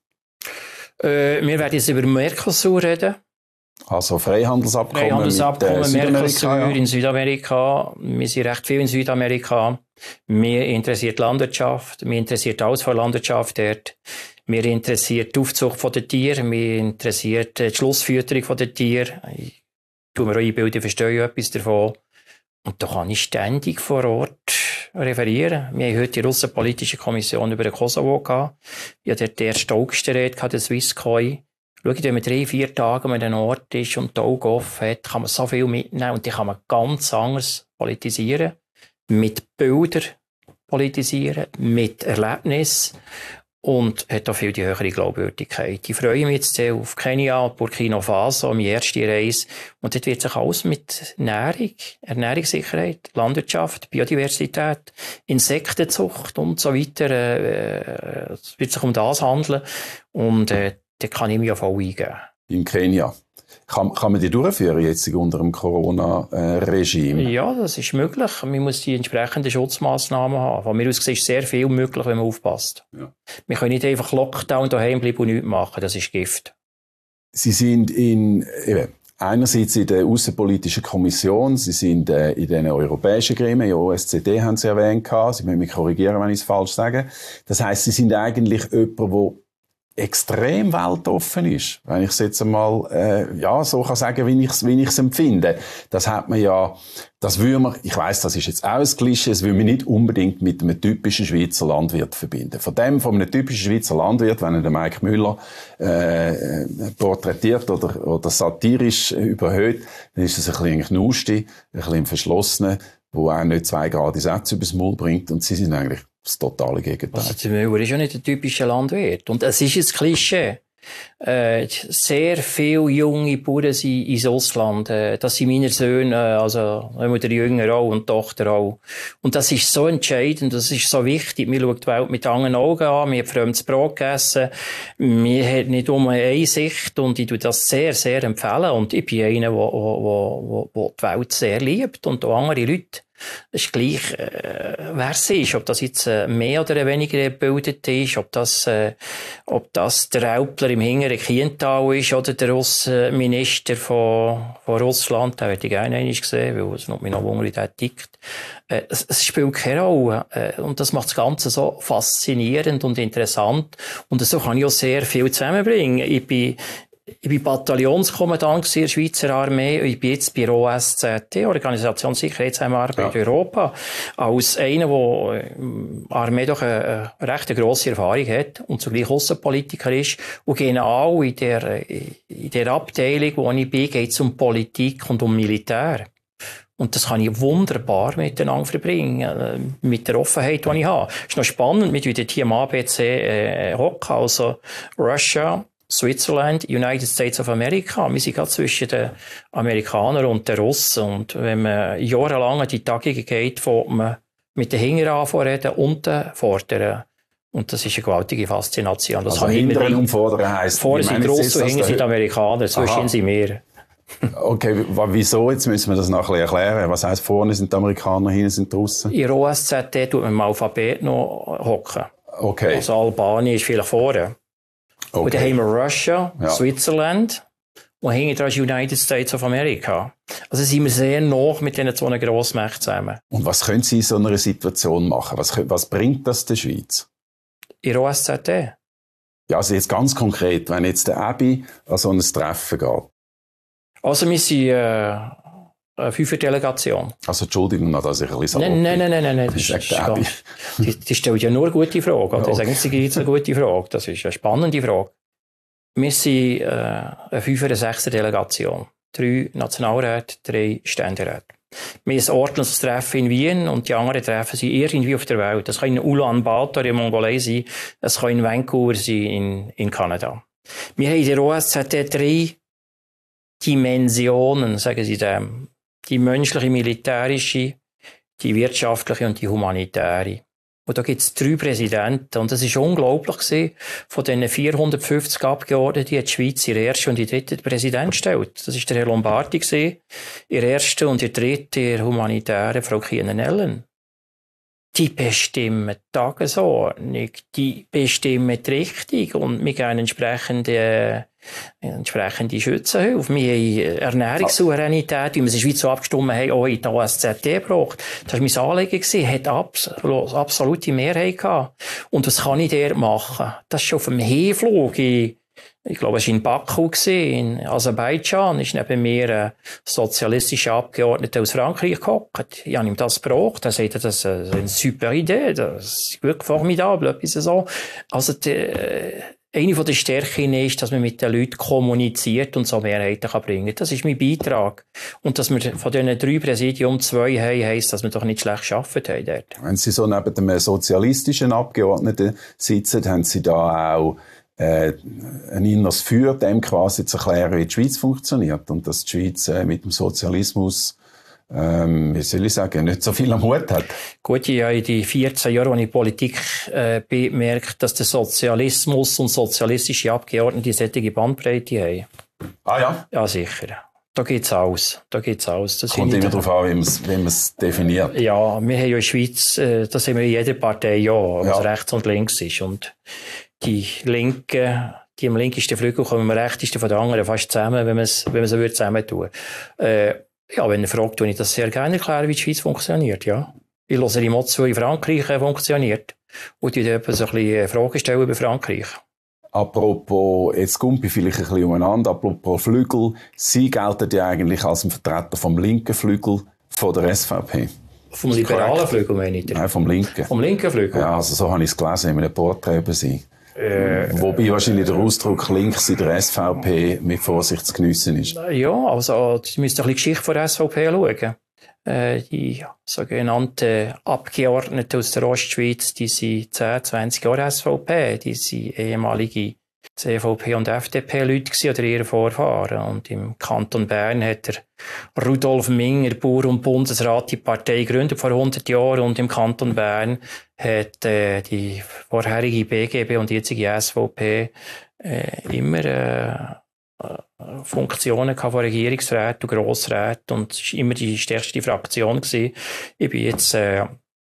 Äh, wir werden jetzt über Mercosur reden. Also Freihandelsabkommen, Freihandelsabkommen mit äh, Mercosur Südamerika, ja. in Südamerika. Wir sind recht viel in Südamerika. Mir interessiert die Landwirtschaft. Mir interessiert alles von Landwirtschaft dort. Mir interessiert die Aufzucht der Tiere. Mir interessiert die Schlussfütterung der Tiere. Ich tue mir auch einbilden, ich verstehe etwas davon. Und da kann ich ständig vor Ort referieren. Wir haben heute die Russenpolitische Kommission über den Kosovo gehabt. Ich hatte dort die erste Augensterät gehabt, der Swisscoi. Schau, wenn man drei, vier Tage an einem Ort ist und die Augen offen hat, kann man so viel mitnehmen und die kann man ganz anders politisieren. Mit Bildern politisieren, mit Erlebnis und hat auch viel die höhere Glaubwürdigkeit. Ich freue mich jetzt sehr auf Kenia, Burkina Faso, meine erste Reise. Und dort wird sich alles mit Ernährung, Ernährungssicherheit, Landwirtschaft, Biodiversität, Insektenzucht und so weiter, äh, es wird sich um das handeln. Und äh, da kann ich mich auch voll eingeben. In Kenia. Kann, kann man die durchführen jetzt unter dem Corona-Regime? Ja, das ist möglich. Man muss die entsprechenden Schutzmaßnahmen haben. Von mir aus gesehen ist sehr viel möglich, wenn man aufpasst. Ja. Wir können nicht einfach Lockdown daheim bleiben und nichts machen. Das ist Gift. Sie sind in, eben, einerseits in der Außenpolitischen Kommission, Sie sind äh, in den europäischen Gremien, O S C D haben Sie erwähnt, Sie müssen mich korrigieren, wenn ich es falsch sage. Das heisst, Sie sind eigentlich jemand, der extrem weltoffen ist, wenn ich es jetzt einmal äh, ja so kann sagen, wie ich es wie ich es empfinde. Das hat man ja, das würde man, ich weiss, das ist jetzt auch ein Klischee, das würde man nicht unbedingt mit einem typischen Schweizer Landwirt verbinden. Von dem, von einem typischen Schweizer Landwirt, wenn er den Mike Müller äh, porträtiert oder, oder satirisch überhöht, dann ist das ein bisschen ein Knusti, ein bisschen verschlossener, wo auch nicht zwei gerade Sätze übers Maul bringt, und sie sind eigentlich das totale Gegenteil. Also der Müller ist ja nicht ein typischer Landwirt. Und es ist ein Klischee. Äh, sehr viele junge Bauern sind ins Ausland. Äh, das sind meine Söhne, also immer der Jünger auch und die Tochter auch. Und das ist so entscheidend, das ist so wichtig. Man schaut die Welt mit anderen Augen an, man hat fremdes Brot gegessen, man hat nicht um eine Sicht, und ich tue das sehr, sehr empfehlen. Und ich bin einer, der, der, der, der die Welt sehr liebt und auch andere Leute. Es ist gleich, äh, wer es ist, ob das jetzt äh, mehr oder weniger gebildet ist, ob das, äh, ob das der Räupler im hinteren Kiental ist oder der Außenminister von, von Russland, den hätte ich gerne einmal gesehen, weil es noch mich noch wundert, wie der tickt. Äh, es, es spielt keine Rolle. Äh, und das macht das Ganze so faszinierend und interessant. Und so kann ich auch sehr viel zusammenbringen. Ich bin Ich bin Bataillonskommandant in der Schweizer Armee und ich bin jetzt bei O S Z T, Organisation Sicherheitszusammenarbeit ja. Europa, als einer, der Armee doch eine, eine recht grosse Erfahrung hat und zugleich Aussenpolitiker ist. Und genau in der, in der Abteilung, wo ich bin, geht es um Politik und um Militär. Und das kann ich wunderbar miteinander verbringen, mit der Offenheit, die ich habe. Es ist noch spannend, mit wie dort hier im A B C äh, hocken, also Russia, Switzerland, United States of America. Wir sind gerade zwischen den Amerikanern und den Russen. Und wenn man jahrelang an die Tagungen geht, wo man mit den Hinteren anfangen und den Vorderen. Und das ist eine gewaltige Faszination. Das also Hinteren und Vorderen heisst... Vorne sind die Russen und hinten sind die Amerikaner. Zwischen sind wir. Okay, wieso? Jetzt müssen wir das noch ein bisschen erklären. Was heisst, vorne sind die Amerikaner, hinten sind die Russen? In O S Z T tut man im Alphabet noch hocken. Okay. Also Albanien ist vielleicht vorne. Okay. Und dann haben wir Russia, ja. Switzerland und hinten dran ist United States of America. Also sind wir sehr nah mit diesen zwei Grossmächten zusammen. Und was können Sie in so einer Situation machen? Was, was bringt das der Schweiz? In O S Z T? Ja, also jetzt ganz konkret, wenn jetzt der Abi an so ein Treffen geht. Also wir sind äh, eine Fünfer-Delegation. Also Entschuldigung, dass ich ein bisschen Nein, nein, nein, nein, nein, nein. Das ist, ist ganz, die, die stellt ja nur eine gute Frage. Oder? Das ist eigentlich eine gute Frage. Das ist eine spannende Frage. Wir sind äh, eine Fünfer-, eine Sechser-Delegation. Drei Nationalräte, drei Ständeräte. Wir haben ein ordentliches Treffen in Wien und die anderen Treffen sind irgendwie auf der Welt. Das kann in Ulaanbaatar in Mongolei sein, das kann in Vancouver sein in, in Kanada. Wir haben in der O S Z T drei Dimensionen, sagen sie dem. Die menschliche, militärische, die wirtschaftliche und die humanitäre. Und da gibt es drei Präsidenten. Und das war unglaublich gewesen. Von diesen vierhundertfünfzig Abgeordneten hat die Schweiz ihre erste und die dritte Präsident gestellt. Das war der Herr Lombardi gewesen. Ihr erste und ihr dritte, ihr humanitäre Frau Kiernan-Ellen. Die bestimmen die Tagesordnung, die bestimmen die Richtung und wir geben entsprechende, entsprechende Schützenhilfe. Wir haben Ernährungssouveränität, wie wir es in der Schweiz so abgestimmt haben, auch in der O S Z T gebraucht. Das war mein Anliegen, hat absolut, absolute Mehrheit gehabt. Und was kann ich dort machen? Das ist auf dem Hinflug in Ich glaube, es war in Baku, in Aserbaidschan, ist neben mir ein sozialistischer Abgeordneter aus Frankreich gehockt. Ich habe ihm das gebraucht. Er sagte, das ist eine super Idee, das ist wirklich formidabel, etwas so. Also, die, eine der Stärken ist, dass man mit den Leuten kommuniziert und so Mehrheiten kann bringen. Das ist mein Beitrag. Und dass wir von diesen drei Präsidium zwei haben, heisst, dass wir doch nicht schlecht gearbeitet haben dort. Wenn Sie so neben dem sozialistischen Abgeordneten sitzen, haben Sie da auch Äh, ein inneres Feuer, dem quasi zu erklären, wie die Schweiz funktioniert und dass die Schweiz äh, mit dem Sozialismus, ähm, wie soll ich sagen, nicht so viel am Hut hat. Gut, ich habe in den vierzehn Jahren, als ich in Politik äh, bemerkt, dass der Sozialismus und sozialistische Abgeordnete solche Bandbreite haben. Ah ja? Ja, sicher. Da geht's aus. Da geht's aus. Das kommt immer darauf an, wie man es definiert. Ja, wir haben ja in der Schweiz, äh, das haben wir in jeder Partei ja, was ja. rechts und links ist. Und die Linken, die am linkesten Flügel kommen am rechtesten von den anderen fast zusammen, wenn man es, wenn man es würde zusammentun. Äh, ja, wenn ihr fragt, tue ich das sehr gerne erklären, wie die Schweiz funktioniert, ja. Ich höre immer zu, wie Frankreich äh, funktioniert. Und ich würde so ein bisschen Fragen stellen über Frankreich. Apropos, jetzt kommt ich vielleicht ein bisschen umeinander, apropos Flügel. Sie gelten ja eigentlich als ein Vertreter vom linken Flügel von der S V P. Vom liberalen Flügel, meine ich? Nein, vom linken. Vom linken Flügel? Ja, also so habe ich es gelesen in einem Porträt über Sie. Äh, Wobei wahrscheinlich der Ausdruck links in der S V P mit Vorsicht zu geniessen ist. Ja, also, Sie müssen ein bisschen die Geschichte von der S V P schauen. Äh, die sogenannten Abgeordneten aus der Ostschweiz, die sind zehn, zwanzig Jahre S V P, die sind ehemalige C V P- und F D P-Leute oder ihre Vorfahren. Und im Kanton Bern hat der Rudolf Minger, Bauer und Bundesrat, die Partei gegründet vor hundert Jahren. Und im Kanton Bern hat äh, die vorherige B G B und die jetzige S V P äh, immer äh, Funktionen von Regierungsräten und Grossräten und es war immer die stärkste Fraktion gewesen. Ich bin jetzt äh,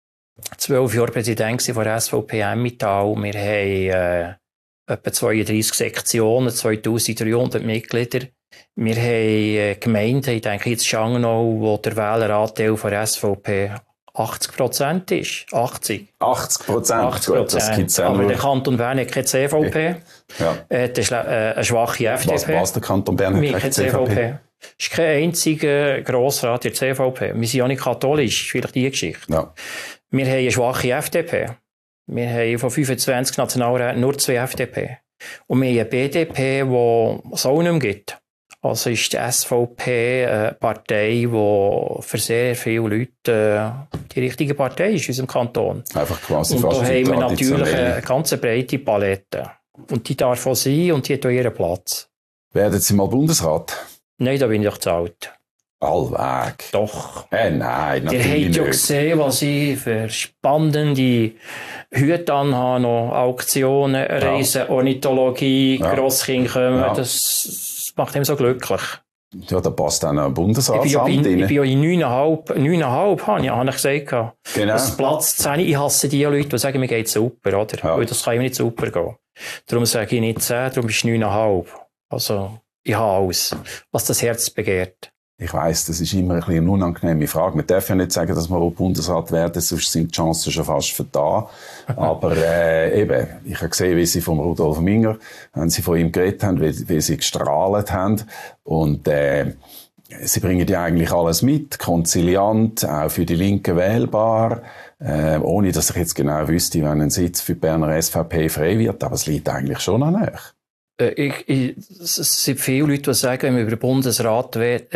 zwölf Jahre Präsident von der S V P Emmental. Wir haben äh, etwa zweiunddreissig Sektionen, zweitausenddreihundert Mitglieder. Wir haben äh, Gemeinden, ich denke jetzt Schangnau, wo der Wähleranteil von der S V P achtzig Prozent ist. achtzig. achtzig Prozent? achtzig Prozent. Das gibt's ja aber nur. der Kanton Bern hat keine C V P. Ja. Er hat eine, äh, eine schwache F D P. Was, was der Kanton Bern hat keine C V P? Es ist kein einziger Grossrat der C V P. Wir sind ja nicht katholisch, vielleicht die Geschichte. Ja. Wir haben eine schwache F D P. Wir haben von fünfundzwanzig Nationalräten nur zwei F D P. Und wir haben eine B D P, die es auch nicht mehr gibt. Also ist die S V P eine Partei, die für sehr viele Leute äh, die richtige Partei ist in unserem Kanton. Einfach quasi und fast da haben wir natürlich traditionelle. eine ganz breite Palette. Und die darf auch sein und die hat auch ihren Platz. Werden Sie mal Bundesrat? Nein, da bin ich doch zu alt. Allweg. Doch. Äh, nein, Ihr natürlich habt ja nicht. gesehen, was ich für spannende Hüte anhabe, noch Auktionen, Reisen, Ornithologie, Ja. Grosskinder kommen. Ja. Das macht ihm so glücklich. Ja, da passt dann ein Ich bin ja Bundesratsamt in, ich rein. bin ja in neuneinhalb, neuneinhalb, habe ich, habe ich gesagt. Genau. Das Platz zehn, ich hasse die Leute, die sagen, mir geht super, oder? Ja. Weil das kann ihm nicht super gehen. Darum sage ich nicht zehn, darum ist es neuneinhalb. Also, ich habe alles, was das Herz begehrt. Ich weiss, das ist immer ein bisschen eine unangenehme Frage. Man darf ja nicht sagen, dass wir auch Bundesrat werden, sonst sind die Chancen schon fast vertan. Aber äh, eben, ich habe gesehen, wie Sie von Rudolf Minger, wenn Sie von ihm geredet haben, wie, wie Sie gestrahlt haben. Und äh, Sie bringen ja eigentlich alles mit, konziliant, auch für die Linken wählbar, äh, ohne dass ich jetzt genau wüsste, wenn ein Sitz für die Berner S V P frei wird. Aber es liegt eigentlich schon an euch. Ich, ich, es sind viele Leute, die sagen, wenn man über den Bundesrat redet,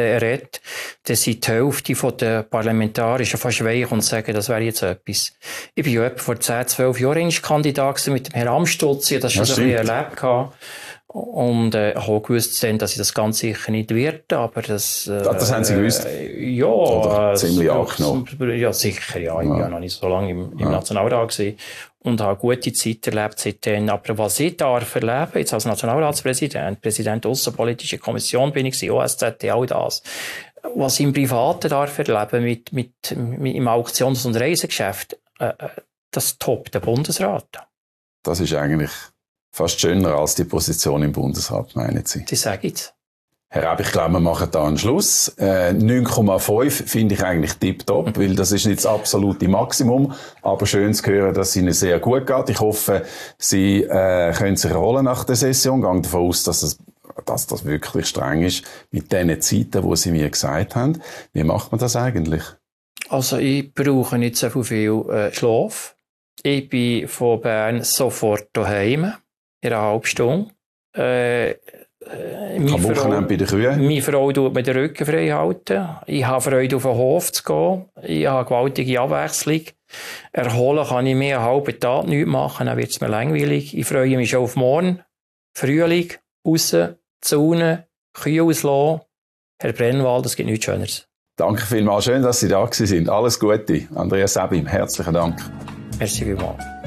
dann sind die Hälfte der Parlamentarier schon fast weich und sagen, das wäre jetzt etwas. Ich bin ja etwa vor zehn, zwölf Jahren Kandidat mit dem Herrn Amstutz, ich habe das schon Ja, so ein bisschen stimmt. erlebt gehabt. Und äh, ich habe gewusst, dass ich das ganz sicher nicht werde, aber das... Äh, Das haben Sie gewusst? Äh, ja. Oder äh, ziemlich das- angenommen? Ja, sicher, ja. Ich Ja. war ja noch nicht so lange im, im Ja. Nationalrat gewesen und habe gute Zeit erlebt seitdem. Aber was ich darf erleben, jetzt als Nationalratspräsident, Präsident der Aussenpolitischen Kommission bin ich, O S Z T, all das. Was ich im Privaten darf erleben, mit, mit, mit im Auktions- und Reisegeschäft, äh, äh, das toppt der Bundesrat. Das ist eigentlich fast schöner als die Position im Bundesrat, meinen Sie? Das sage ich jetzt. Herr Raab, ich glaube, wir machen da einen Schluss. Äh, neun Komma fünf finde ich eigentlich tipptopp, weil das ist nicht das absolute Maximum. Aber schön zu hören, dass es Ihnen sehr gut geht. Ich hoffe, Sie äh, können sich erholen nach der Session. Ich gehe davon aus, dass das, dass das wirklich streng ist mit den Zeiten, die Sie mir gesagt haben. Wie macht man das eigentlich? Also ich brauche nicht so viel äh, Schlaf. Ich bin von Bern sofort daheim, in einer halben Stunde. Äh, äh, meine Am Wochenende bei den Kühen? Meine Frau tut mir den Rücken frei halten. Ich habe Freude, auf den Hof zu gehen. Ich habe eine gewaltige Abwechslung. Erholen kann ich mehr einen halben Tag nichts machen, dann wird es mir langweilig. Ich freue mich schon auf morgen. Frühling, aussen, Sonne, Kühe auslassen. Herr Brennwald, es gibt nichts Schöneres. Danke vielmals. Schön, dass Sie da gewesen sind. Alles Gute. Andreas Sebim, herzlichen Dank. Merci vielmals.